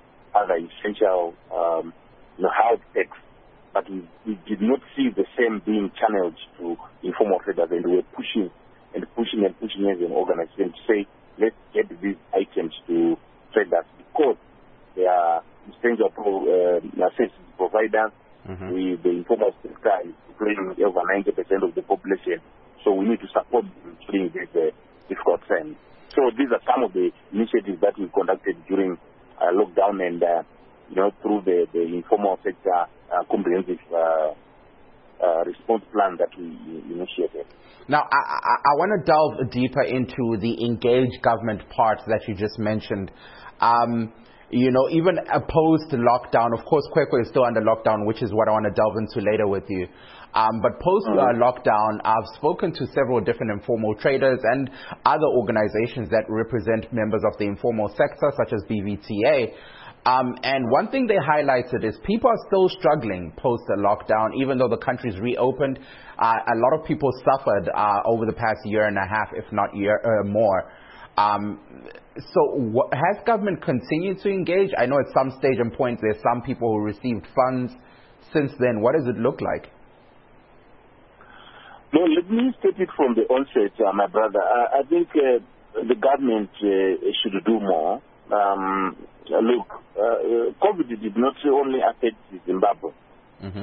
other essential um, you know, health techs, but we, we did not see the same being channeled to informal traders, and we were pushing and pushing and pushing as an organization to say, let's get these items to traders because they are essential pro, uh, service providers. Mm-hmm. We, the informal sector is employing over ninety percent of the population, so we need to support them during this uh, difficult time. So these are some of the initiatives that we conducted during uh, lockdown and, uh, you know, through the, the informal sector uh, comprehensive uh, uh, response plan that we initiated. Now, I, I, I want to delve deeper into the engaged government part that you just mentioned. Um, you know, even opposed to lockdown, of course, Kwekwe is still under lockdown, which is what I want to delve into later with you. Um, but post-lockdown, uh, I've spoken to several different informal traders and other organizations that represent members of the informal sector, such as B V T A. Um, and one thing they highlighted is people are still struggling post-lockdown, even though the country's reopened. Uh, a lot of people suffered uh, over the past year and a half, if not year uh, more. Um, so what, has government continued to engage? I know at some stage and point there's some people who received funds. Since then, what does it look like? No, let me state it from the onset, uh, my brother. I, I think uh, the government uh, should do more. Um, look, uh, COVID did not only affect Zimbabwe. Mm-hmm.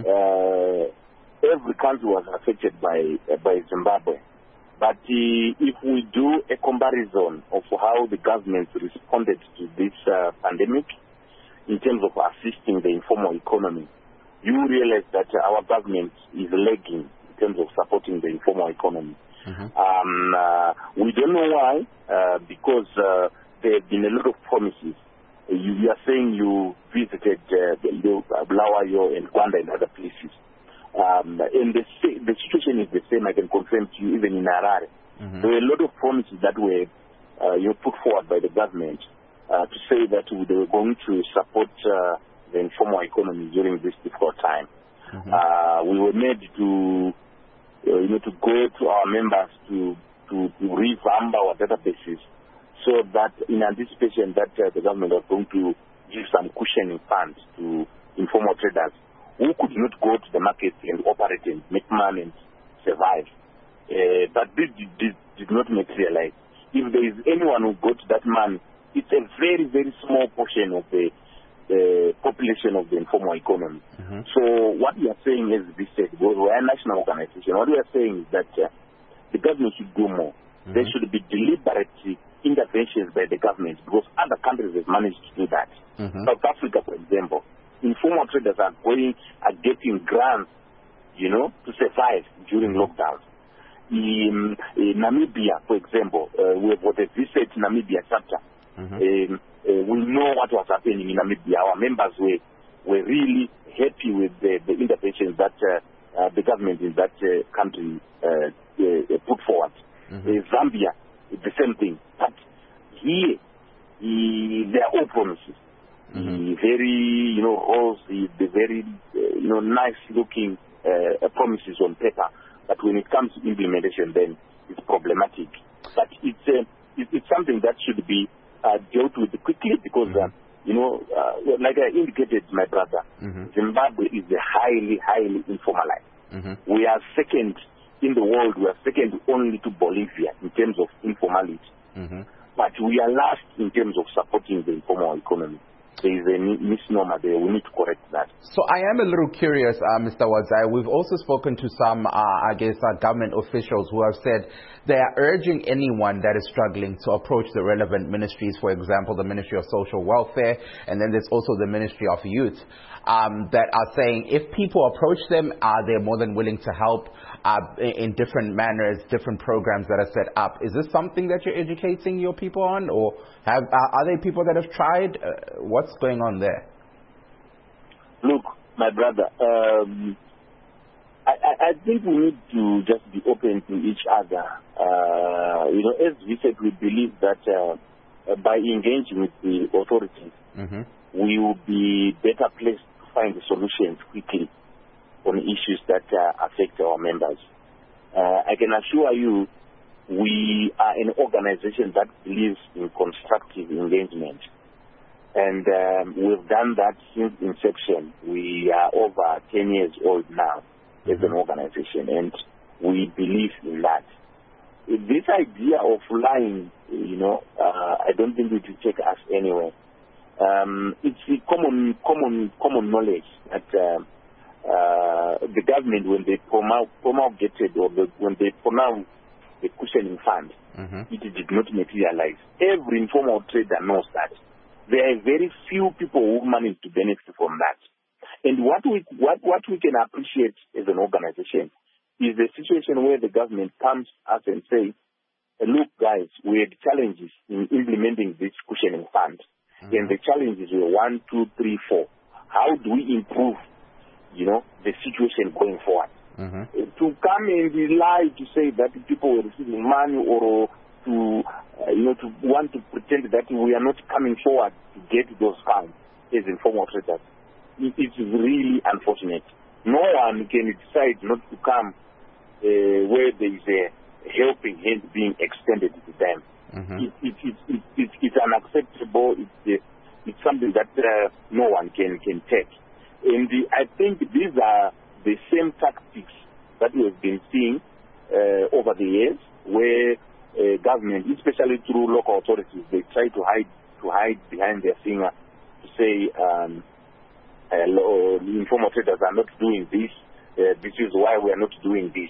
Uh, every country was affected by uh, by Zimbabwe. But uh, if we do a comparison of how the government responded to this uh, pandemic in terms of assisting the informal economy, you realize that uh, our government is lagging in terms of supporting the informal economy. Mm-hmm. Um, uh, we don't know why, uh, because uh, there have been a lot of promises. Uh, you, you are saying you visited uh, Bulawayo and Gwanda and other places. Um, and the, the situation is the same, I can confirm to you, even in Harare. Mm-hmm. There were a lot of promises that were uh, you know, put forward by the government uh, to say that they were going to support uh, the informal economy during this difficult time. Mm-hmm. Uh, we were made to, uh, you know, to go to our members to, to, to revamp our databases so that in anticipation that uh, the government was going to give some cushioning funds to informal traders who could not go to the market and operate and make money and survive. Uh, but this did, did, did not materialize. If there is anyone who got that money, it's a very, very small portion of the the population of the informal economy. Mm-hmm. So what we are saying is this, because we are a national organization, what we are saying is that uh, the government should do more. Mm-hmm. There should be deliberate interventions by the government because other countries have managed to do that. Mm-hmm. South Africa, for example, informal traders are going, are getting grants, you know, to survive during mm-hmm. lockdowns. In, in Namibia, for example, uh, we have got a Visit Namibia chapter. Mm-hmm. Um, uh, we know what was happening in Namibia. Our members were were really happy with the, the interventions that uh, uh, the government in that uh, country uh, uh, put forward. Mm-hmm. Uh, Zambia, the same thing. But here, he, there are all promises. Mm-hmm. Very, you know, rosy, the very, uh, you know, nice-looking uh, promises on paper. But when it comes to implementation, then it's problematic. But it's uh, it, it's something that should be uh, dealt with quickly because, mm-hmm. uh, you know, uh, like I indicated, my brother, mm-hmm. Zimbabwe is a highly, highly informalized. Mm-hmm. We are second in the world. We are second only to Bolivia in terms of informality. Mm-hmm. But we are last in terms of supporting the informal economy. There is a misnomer there. We need to correct that. So I am a little curious, uh, Mister Wadzai. We've also spoken to some, uh, I guess, uh, government officials who have said they are urging anyone that is struggling to approach the relevant ministries, for example, the Ministry of Social Welfare, and then there's also the Ministry of Youth, um, that are saying if people approach them, uh, they're more than willing to help uh, in different manners, different programs that are set up. Is this something that you're educating your people on, or have, uh, are there people that have tried? Uh, what's going on there? Look, my brother, um, I, I, I think we need to just be open to each other. Uh, you know, as we said, we believe that uh, by engaging with the authorities, mm-hmm. we will be better placed to find the solutions quickly on issues that uh, affect our members. Uh, I can assure you, we are an organization that believes in constructive engagement. And um, we've done that since inception. We are over ten years old now as an organization, and we believe in that. This idea of lying, you know, uh, I don't think it will take us anywhere. Um, it's a common, common, common knowledge that uh, uh, the government, when they promul- promulgated or the, when they pronounced the cushioning fund, mm-hmm. it did not materialize. Every informal trader knows that. There are very few people who manage to benefit from that. And what we what, what we can appreciate as an organization is the situation where the government comes to us and says, look, guys, we had challenges in implementing this cushioning fund. Mm-hmm. And the challenges were one, two, three, four. How do we improve, you know, the situation going forward? Mm-hmm. To come and lie to say that people were receiving money or to, uh, you know, to want to pretend that we are not coming forward to get those funds as informal traders, it, it's really unfortunate. No one can decide not to come uh, where there is a helping hand being extended to them. Mm-hmm. It, it, it, it, it, it's unacceptable. It's, uh, it's something that uh, no one can, can take. And the, I think these are the same tactics that we have been seeing uh, over the years, where uh, government, especially through local authorities, they try to hide to hide behind their finger to say um, uh, informal traders are not doing this. Uh, this is why we are not doing this.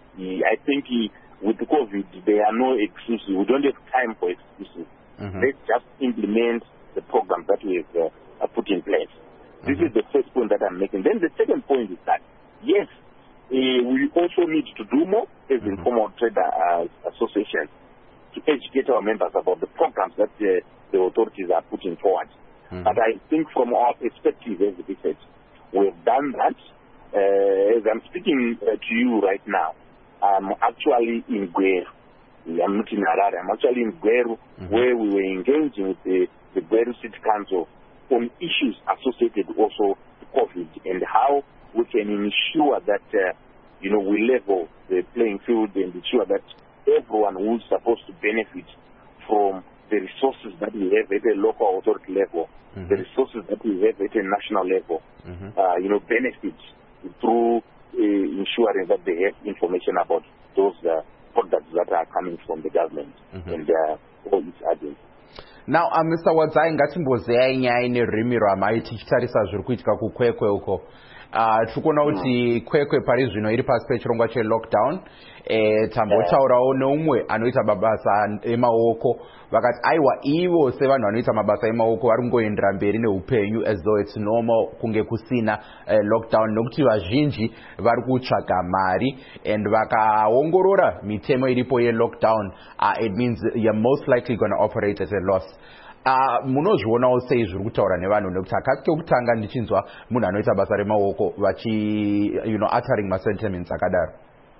I think he, with COVID, there are no excuses. We don't have time for excuses. Mm-hmm. Let's just implement the program that we have uh, put in place. Mm-hmm. This is the first point that I'm making. Then the second point is that, yes, uh, we also need to do more as mm-hmm. informal trader uh, association to educate our members about the programs that uh, the authorities are putting forward. Mm-hmm. But I think from our perspective as we said, we've done that. Uh, as I'm speaking uh, to you right now, I'm actually in Gweru. I'm not in Harare. I'm actually in Gweru, mm-hmm. where we were engaging with the, the Gweru City Council on issues associated also to COVID and how we can ensure that, uh, you know, we level the playing field and ensure that everyone who's supposed to benefit from the resources that we have at a local authority level, mm-hmm. the resources that we have at a national level, mm-hmm. uh, you know, benefits through Uh, ensuring that they have information about those uh, products that are coming from the government mm-hmm. and uh, all its agents. Now, uh, Mister Wadzai, ngatimbozeyai nyaya nerurimi rwamai tichitarisa zviri kuitika kuKwekwe uko. Uh, tikuona kuti Kwekwe pari zvino iri pasi pechirongwa chelockdown. Eh, tambotaurawo neumwe anoita mabasa emaoko vakati aiwa ivo sevanhu vanoita mabasa emaoko vari kungoendera mberi neupenyu as though it's normal kunge kusina uh, lockdown nokuti vazhinji vari kutsvaga mari and vakaongorora mitemo iripo yelockdown uh, it means you're most likely going to operate at a loss. Uh, munozvionawo sei zviri kutaura nevanhu nekuti akati kekutanga ndichinzwa munhu anoita basa remaoko vachi you know uttering masentiments akadaro.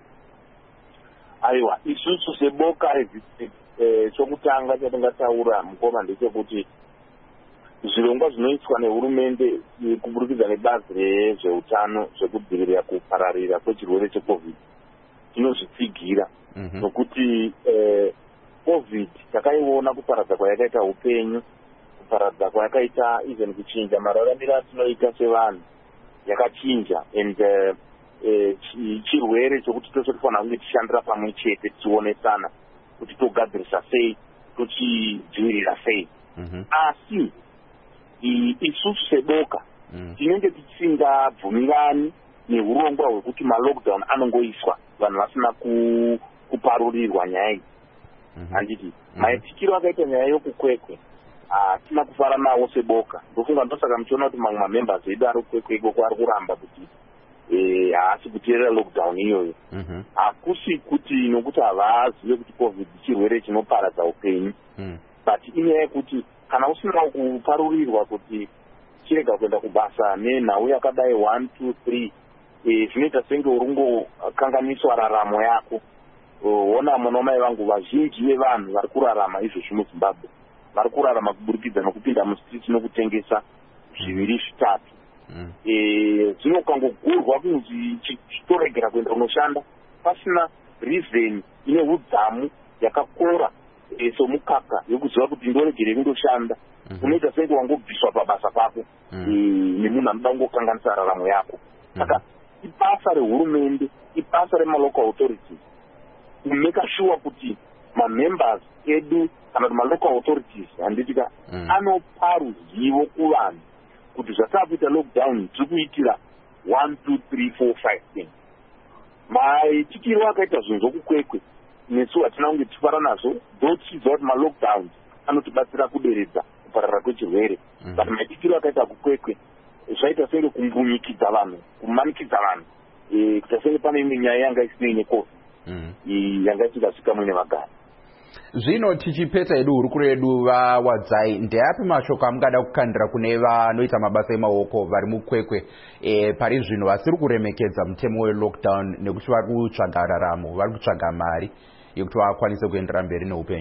Aiwa, isusu seboka chokutanga chatingataura mukoma ndechekuti zvirongwa zvinoitwa nehurumende kuburikidza nebazi rezveutano zvekudzivirira kupararira kwechirwere checovid tinozvitsigira nokuti covid takaiona kuparadza kwayakaita upenyu, kuparadza kwayakaita even kuchinja mararamiro atinoita sevanhu yakachinja and uh, e, chirwere chokuti tose tofanira kunge tishandira pamwe chete tichionesana kuti togadzirisa sei tochidzivirira sei. mm-hmm. asi isusu seboka mm. tinenge tisingabvumirani neurongwa hwekuti malockdown anongoiswa vanhu vasina ku, kuparurirwa nyaya idzi. handiti mm-hmm. maitikiro akaita nyaya yokuKwekwe hatina kufara nawo seboka. ndofunga ndosaka muchiona kuti mamwe mamembers edu ari kuKwekwe ikoko ari kuramba kuti haasi kuteerera lockdown iyoyo. hakusi kuti nokuti havazive kuti covid chirwere chinoparadza upenyu, but inyaya yekuti kana usina kuparurirwa kuti chirega kuenda kubasa nenhau yakadai one two three zvinoita senge uri kungokanganiswa raramo yako. ona munomai vangu vazhinji vevanhu vari kurarama izvozvi muZimbabwe vari kurarama kuburikidza nokupinda mustriti nokutengesa zviviri zvitatu. zvino ukangogurwa kunzi chitoregera kuenda kunoshanda pasina reason ine udzamu yakakora somukaka yokuziva kuti ndoregere kundoshanda unoita senge wangobviswa pabasa pako nemunhu anoda kungokanganisa raramo yako. Saka ibasa rehurumende, ibasa remalocal authorities kumeka sure kuti mamembers edu kana kuti malocal authorities handitika anopa ruzivo kuvanhu kuti zvatakuita lockdown tiri kuitira one two three four five things. Maitikiro akaita zvinhu zvokukwekwe nesu hatina kunge tichifara nazvo dzochidzwa kuti malockdowns anotibatsira kuderedza kupararira kwechirwere. But maitikiro akaita kukwekwe zvaita senge kumbunyikidza vanhu, kumanikidza vanhu, kuita senge pane imwe nyaya yanga isinei nekofi yanga isingasvika mwine vagari. Zvino tichipedza edu hurukuro yedu vaWadzai, ndeapi mashoko amungada kukandira kune vanoita mabasa emaoko vari mukwekwe e, pari zvino vasiri kuremekedza mutemo welockdown nekuti vari kutsvaga raramo, vari kutsvaga mari yekuti vakwanise kuendera mberi neupenyu?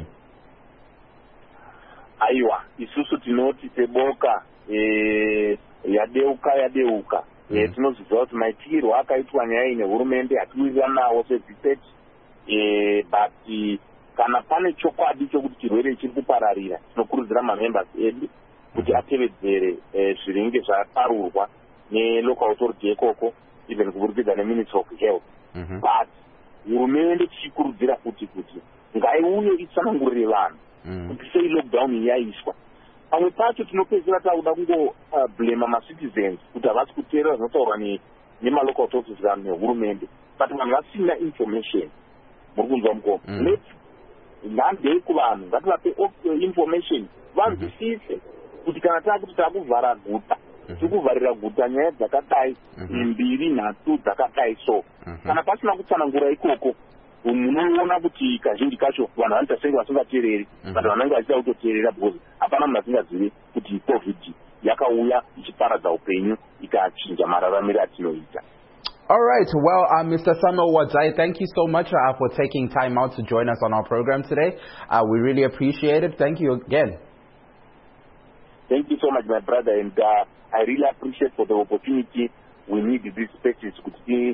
Aiwa, isusu tinoti seboka e, yadeuka yadeuka mm. e, tinoziva kuti maitirwo akaitwa nyaya nehurumende hatiwirirana nawo sedziseti e, but kana pane chokwadi chokuti chirwere chiri kupararira tinokurudzira mamembers edu kuti atevedzere zviringe zvaparurwa nelocal authority ekoko, even kuburikidza neministry of health. But hurumende tichikurudzira kuti kuti ngaiuye itsanangurire vanhu kuti sei lockdown yaiswa. Pamwe pacho tinopedzera takuda kungoblema macitizens kuti havasi kuteerera zvinotaurwa nemalocal authorities kana nehurumende, but vanhu vasina information. Muri kunzwa mukoma? Nhandei kuvanhu ngativape information vanzwisise kuti kana takuti takuvhara guta tiri kuvharira guta nyaya dzakadai mbiri nhatu dzakadai so kana pasina kutsanangura ikoko munoona kuti kazhinji kacho vanhu vanoita senge vasingateereri vanhu vanenge vachida kutoteerera because hapana munhu asingazivi kuti covid yakauya ichiparadza upenyu ikachinja mararamiro atinoita. All right. Well, uh, Mister Samuel Wadzai, thank you so much uh, for taking time out to join us on our program today. Uh, we really appreciate it. Thank you again. Thank you so much, my brother, and uh, I really appreciate for the opportunity. We need these spaces to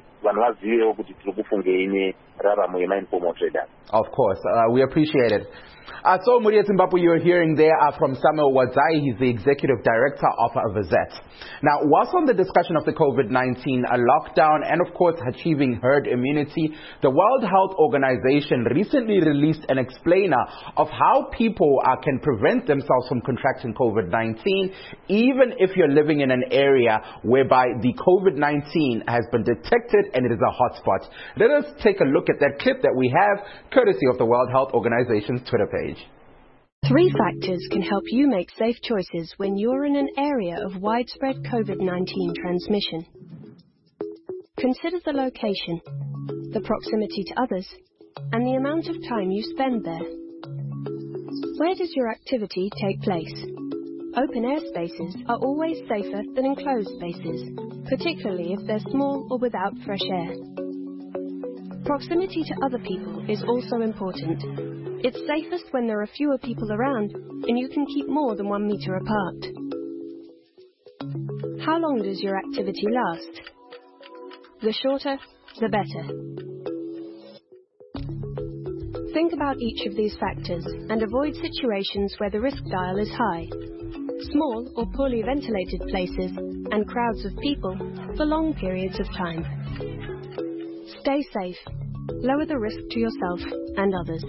Of course, uh, we appreciate it. Uh, so, Muria Zimbabwe, you're hearing there uh, from Samuel Wadzai. He's the Executive Director of uh, VIZET. Now, whilst on the discussion of the COVID nineteen uh, lockdown and, of course, achieving herd immunity, the World Health Organization recently released an explainer of how people uh, can prevent themselves from contracting COVID nineteen, even if you're living in an area whereby the COVID nineteen has been detected and it is a hotspot. Let us take a look at that clip that we have, courtesy of the World Health Organization's Twitter page. Three factors can help you make safe choices when you're in an area of widespread COVID nineteen transmission. Consider the location, the proximity to others, and the amount of time you spend there. Where does your activity take place? Open air spaces are always safer than enclosed spaces, particularly if they're small or without fresh air. Proximity to other people is also important. It's safest when there are fewer people around and you can keep more than one meter apart. How long does your activity last? The shorter, the better. Think about each of these factors and avoid situations where the risk dial is high. Small or poorly ventilated places and crowds of people for long periods of time. Stay safe. Lower the risk to yourself and others.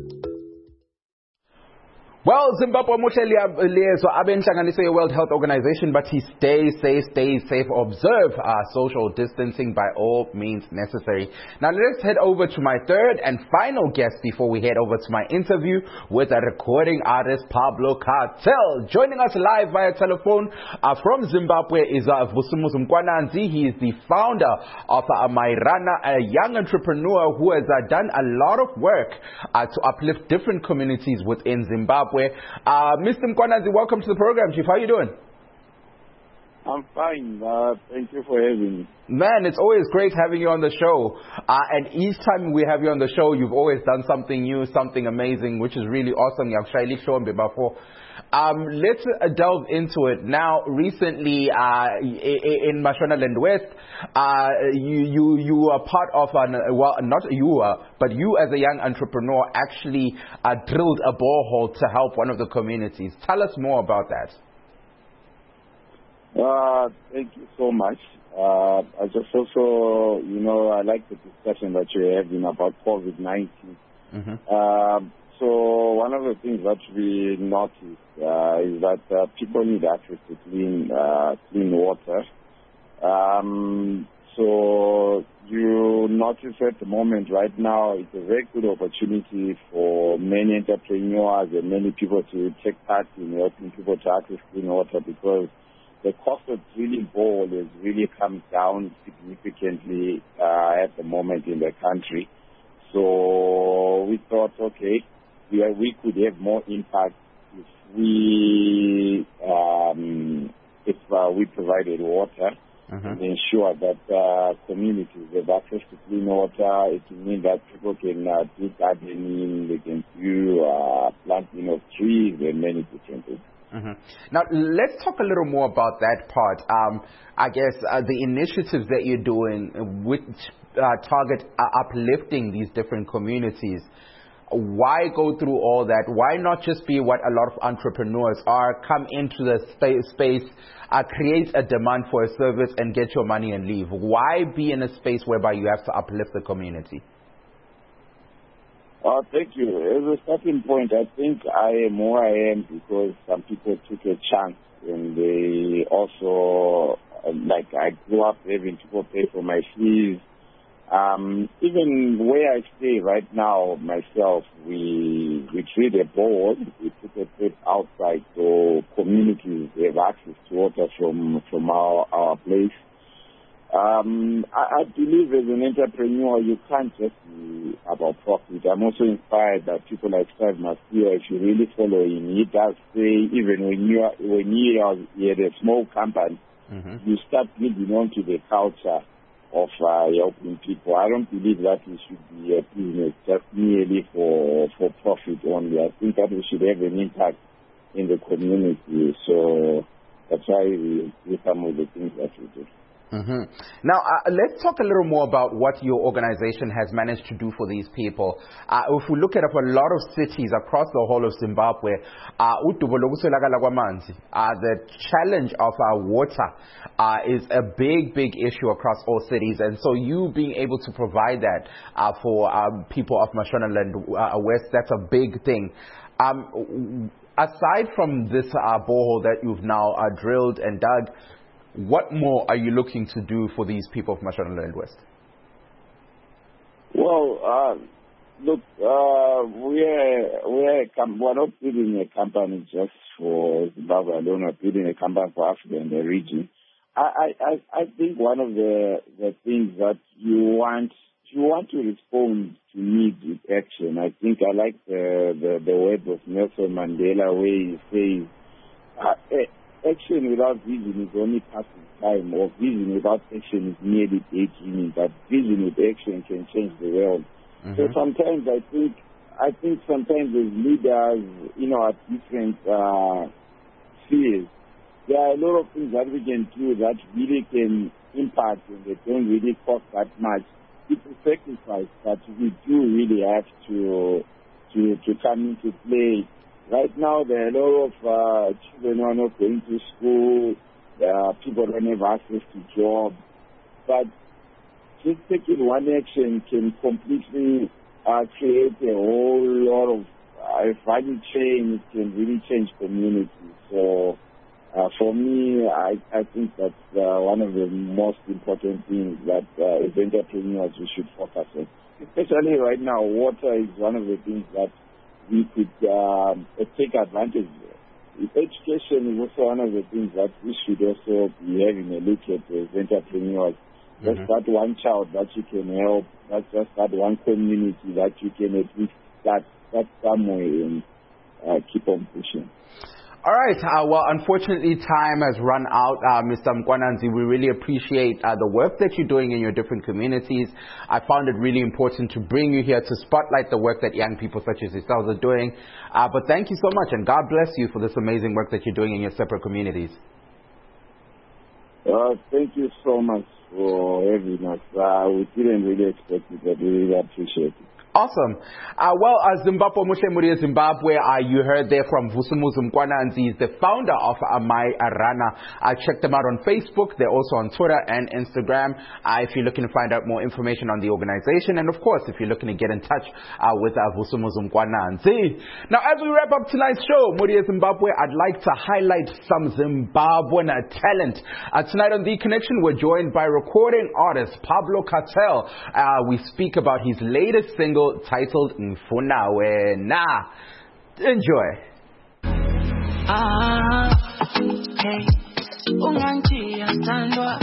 Well, Zimbabwe muhleli lezo abenhlanganiso ye-World Health Organization but he stay safe, stay safe, observe uh, social distancing by all means necessary. Now let's head over to my third and final guest before we head over to my interview with a recording artist, Pablo Cartel. Joining us live via telephone uh, from Zimbabwe is uh, Vusumuzi Mkwananzi. He is the founder of uh, Mairana, a young entrepreneur who has uh, done a lot of work uh, to uplift different communities within Zimbabwe. Uh, Mister Mkwananzi, welcome to the program, Chief. How are you doing? I'm fine. Uh, thank you for having me. Man, it's always great having you on the show. Uh, and each time we have you on the show, you've always done something new, something amazing, which is really awesome. Um, let's uh, delve into it. Now, recently uh, in Mashonaland West, uh, you, you, you are part of, an, well, not you, uh, but you as a young entrepreneur actually uh, drilled a borehole to help one of the communities. Tell us more about that. Uh, thank you so much. Uh, I just also, you know, I like the discussion that you're having about COVID nineteen. Mm-hmm. Uh, so one of the things that we noticed uh, is that uh, people need access to clean, uh, clean water. Um, so you notice at the moment right now it's a very good opportunity for many entrepreneurs and many people to take part in helping people to access clean water, because the cost of drilling borehole has really come down significantly uh, at the moment in the country. So we thought, okay, we, are, we could have more impact if we um, if uh, we provided water mm-hmm. and ensure that uh, communities have access to clean water. It will mean that people can uh, do gardening, they can do uh, planting of trees and many different things. Mm-hmm. Now, let's talk a little more about that part. Um, I guess uh, the initiatives that you're doing which uh, target uh, uplifting these different communities. Why go through all that? Why not just be what a lot of entrepreneurs are, come into the space, space uh, create a demand for a service and get your money and leave? Why be in a space whereby you have to uplift the community? Oh, thank you. As a starting point, I think I am where I am because some people took a chance and they also, like I grew up having people pay for my fees. Um, even where I stay right now myself, we we treat a board, we put a tap outside so communities have access to water from, from our, our place. Um, I, I believe as an entrepreneur, you can't just be about profit. I'm also inspired that people like Steve Masio, if you really follow him, he does say even when you are, when you are at a small company, mm-hmm. you start leading on to the culture of uh, helping people. I don't believe that we should be a business just merely for, for profit only. I think that we should have an impact in the community. So that's why we do some of the things that we do. Mm-hmm. Now, uh, let's talk a little more about what your organization has managed to do for these people. Uh, if we look at a lot of cities across the whole of Zimbabwe, uh, uh, the challenge of uh, water uh, is a big, big issue across all cities. And so you being able to provide that uh, for um, people of Mashonaland uh, West, that's a big thing. Um, aside from this uh, borehole that you've now uh, drilled and dug, what more are you looking to do for these people of Mashonaland West? Well, uh, look, uh, we're, we're, we're not building a company just for Zimbabwe alone. We're building a company for Africa and the region. I, I, I think one of the, the things that you want, you want to respond to needs with action. I think I like the, the, the word of Nelson Mandela where he says, uh, action without vision is only passing time, or vision without action is merely daydreaming, but vision with action can change the world. Mm-hmm. So sometimes I think, I think sometimes as leaders, you know, at different uh, spheres, there are a lot of things that we can do that really can impact and they don't really cost that much. It's a sacrifice that we do really have to, to, to come into play. Right now, there are a lot of uh, children who are not going to school. There are people who don't have access to jobs. But just taking one action can completely uh, create a whole lot of uh, value chain. It can really change communities. So uh, for me, I, I think that's uh, one of the most important things that uh, as entrepreneurs we should focus on. Especially right now, water is one of the things that we could um, take advantage of. Education is also one of the things that we should also be having a look at as entrepreneurs. Mm-hmm. Just that one child that you can help, that's just that one community that you can at least start, start somewhere and uh, keep on pushing. All right. Uh, well, unfortunately, time has run out, uh, Mister Mkwananzi. We really appreciate uh, the work that you're doing in your different communities. I found it really important to bring you here to spotlight the work that young people such as yourselves are doing. Uh, but thank you so much, and God bless you for this amazing work that you're doing in your separate communities. Uh, thank you so much for having us. Uh, we didn't really expect it, but we really appreciate it. Awesome. Uh, well, uh, Zimbabwe Mushemuri Zimbabwe, uh, you heard there from Vusumuzi Mkwananzi, is the founder of Amai Arana. Uh, check them out on Facebook. They're also on Twitter and Instagram. Uh, if you're looking to find out more information on the organization, and of course, if you're looking to get in touch uh, with uh, Vusumuzi Mkwananzi. Now, as we wrap up tonight's show, Muria Zimbabwe, I'd like to highlight some Zimbabwean talent. Uh, tonight on The Connection, we're joined by recording artist Pablo Cartel. Uh, we speak about his latest single titled Ngifuna Wena. Enjoy. Ah, hey, unganti asandwa.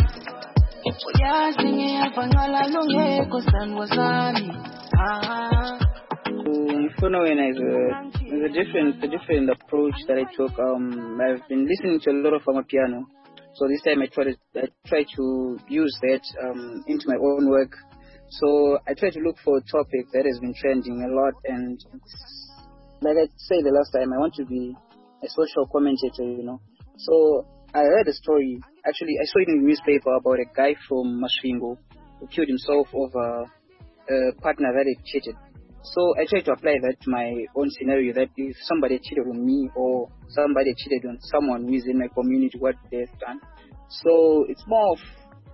Uyazi ngiyafanywa lungeko sandwa sami. Ah. Ngifuna Wena is a is a different a different approach that I took. Um, I've been listening to a lot of Amapiano, so this time I try to I try to use that um into my own work. So I try to look for a topic that has been trending a lot, and like I said the last time, I want to be a social commentator, you know. So I heard a story, actually I saw it in the newspaper about a guy from Masvingo who killed himself over a partner that had cheated. So I tried to apply that to my own scenario, that if somebody cheated on me or somebody cheated on someone who is in my community, what they've done. So it's more of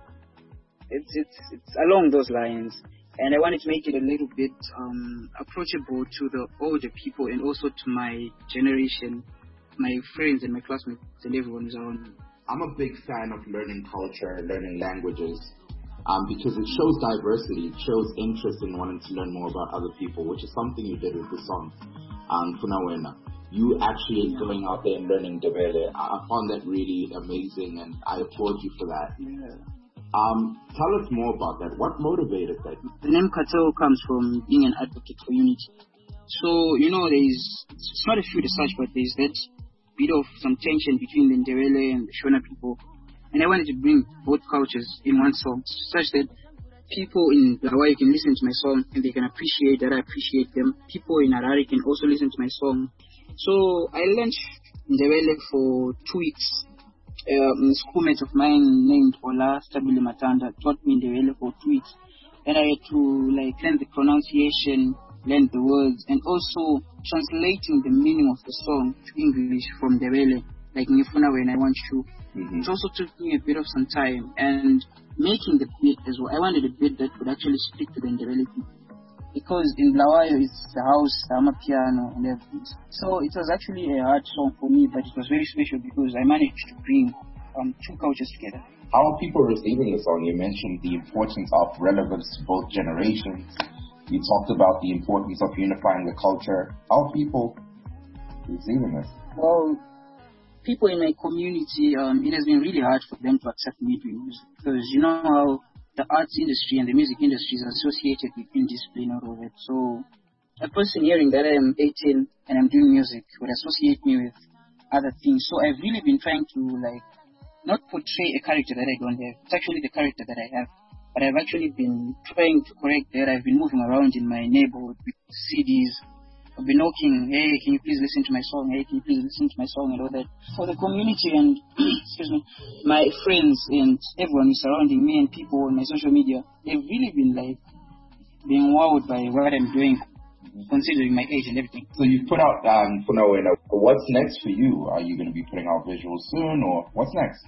It's, it's it's along those lines, and I wanted to make it a little bit um, approachable to the older people and also to my generation, my friends and my classmates and everyone who's around me. I'm a big fan of learning culture, learning languages, um, because it shows diversity, it shows interest in wanting to learn more about other people, which is something you did with the song, um, Ngifuna Wena. You actually going out there and learning Ndebele. I found that really amazing, and I applaud you for that. Yeah. Um, tell us more about that. What motivated that? The name Cartel comes from being an advocate for unity. So, you know, there's, it's not a feud as such, but there's that bit of some tension between the Ndebele and the Shona people. And I wanted to bring both cultures in one song, such that people in Hawaii can listen to my song and they can appreciate that I appreciate them. People in Harare can also listen to my song. So I learned Ndebele for two weeks. Um, a schoolmate of mine named Ola Stabile Matanda taught me Ndebele for two weeks, and I had to like learn the pronunciation, learn the words, and also translating the meaning of the song to English from Ndebele, like Ngifuna Wena I want to. Mm-hmm. It also took me a bit of some time, and making the beat as well. I wanted a beat that would actually speak to the Ndebele people, because in Blawayo it's the house, the Amapiano, and everything. So it was actually a hard song for me, but it was very special because I managed to bring um, two cultures together. How are people receiving the song? You mentioned the importance of relevance to both generations. You talked about the importance of unifying the culture. How are people receiving this? Well, people in my community, um, it has been really hard for them to accept me doing music, because you know how the arts industry and the music industry is associated with indiscipline or all that. So a person hearing that I am eighteen and I'm doing music would associate me with other things. So I've really been trying to like not portray a character that I don't have. It's actually the character that I have. But I've actually been trying to correct that. I've been moving around in my neighborhood with C Ds. I've been knocking, hey, can you please listen to my song? Hey, can you please listen to my song and all that. For the community and, excuse me, my friends and everyone who's surrounding me and people on my social media, they've really been like, being wowed by what I'm doing, considering my age and everything. So you've put out um, Ngifuna Wena. What's next for you? Are you going to be putting out visuals soon, or what's next?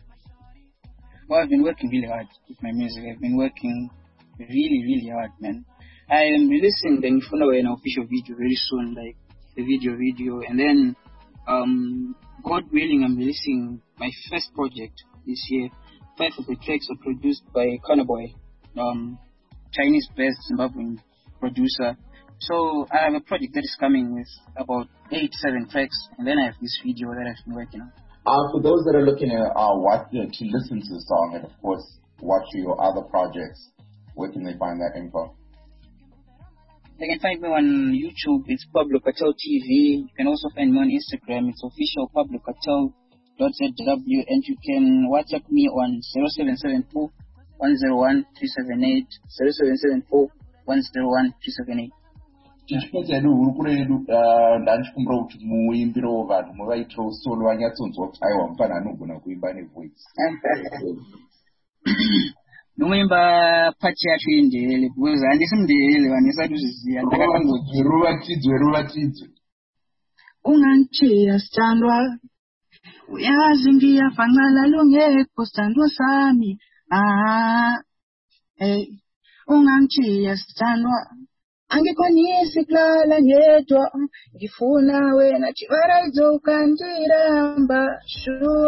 Well, I've been working really hard with my music. I've been working really, really hard, man. I am releasing the Ngifuna Wena official video very soon, like the video video, and then, um, God willing, I'm releasing my first project this year. Five of the tracks are produced by Kanaboy, um, Chinese-based Zimbabwean producer. So I have a project that is coming with about eight, seven tracks, and then I have this video that I've been working on. Uh, for those that are looking at uh, what uh, to listen to the song and of course watch your other projects, where can they find that info? They can find me on YouTube. It's Pablo Cartel T V. You can also find me on Instagram. It's official Pablo Cartel dot Z W, and you can WhatsApp me on zero seven seven four one zero one three seven eight zero seven seven four one zero one three seven eight. tichipedza edu hurukuro yedu ndandichikumbira kuti muimbiro vanhu muvaitiro solo vanyatsonzwa kuti aiwa mufana anogona kuimba nevoice nomuimba pati yacho yenderele because handisi munderele vanhu isati uzviziva ruvatidzwe ruvatidzwe unganchiya sithandwa uyazi ngiyavhanqala lungekho sithandwa sami ah hey unganchiya sithandwa angikwanisi kulala ngedwa ngifuna wena chivara idzoka ndiramba shu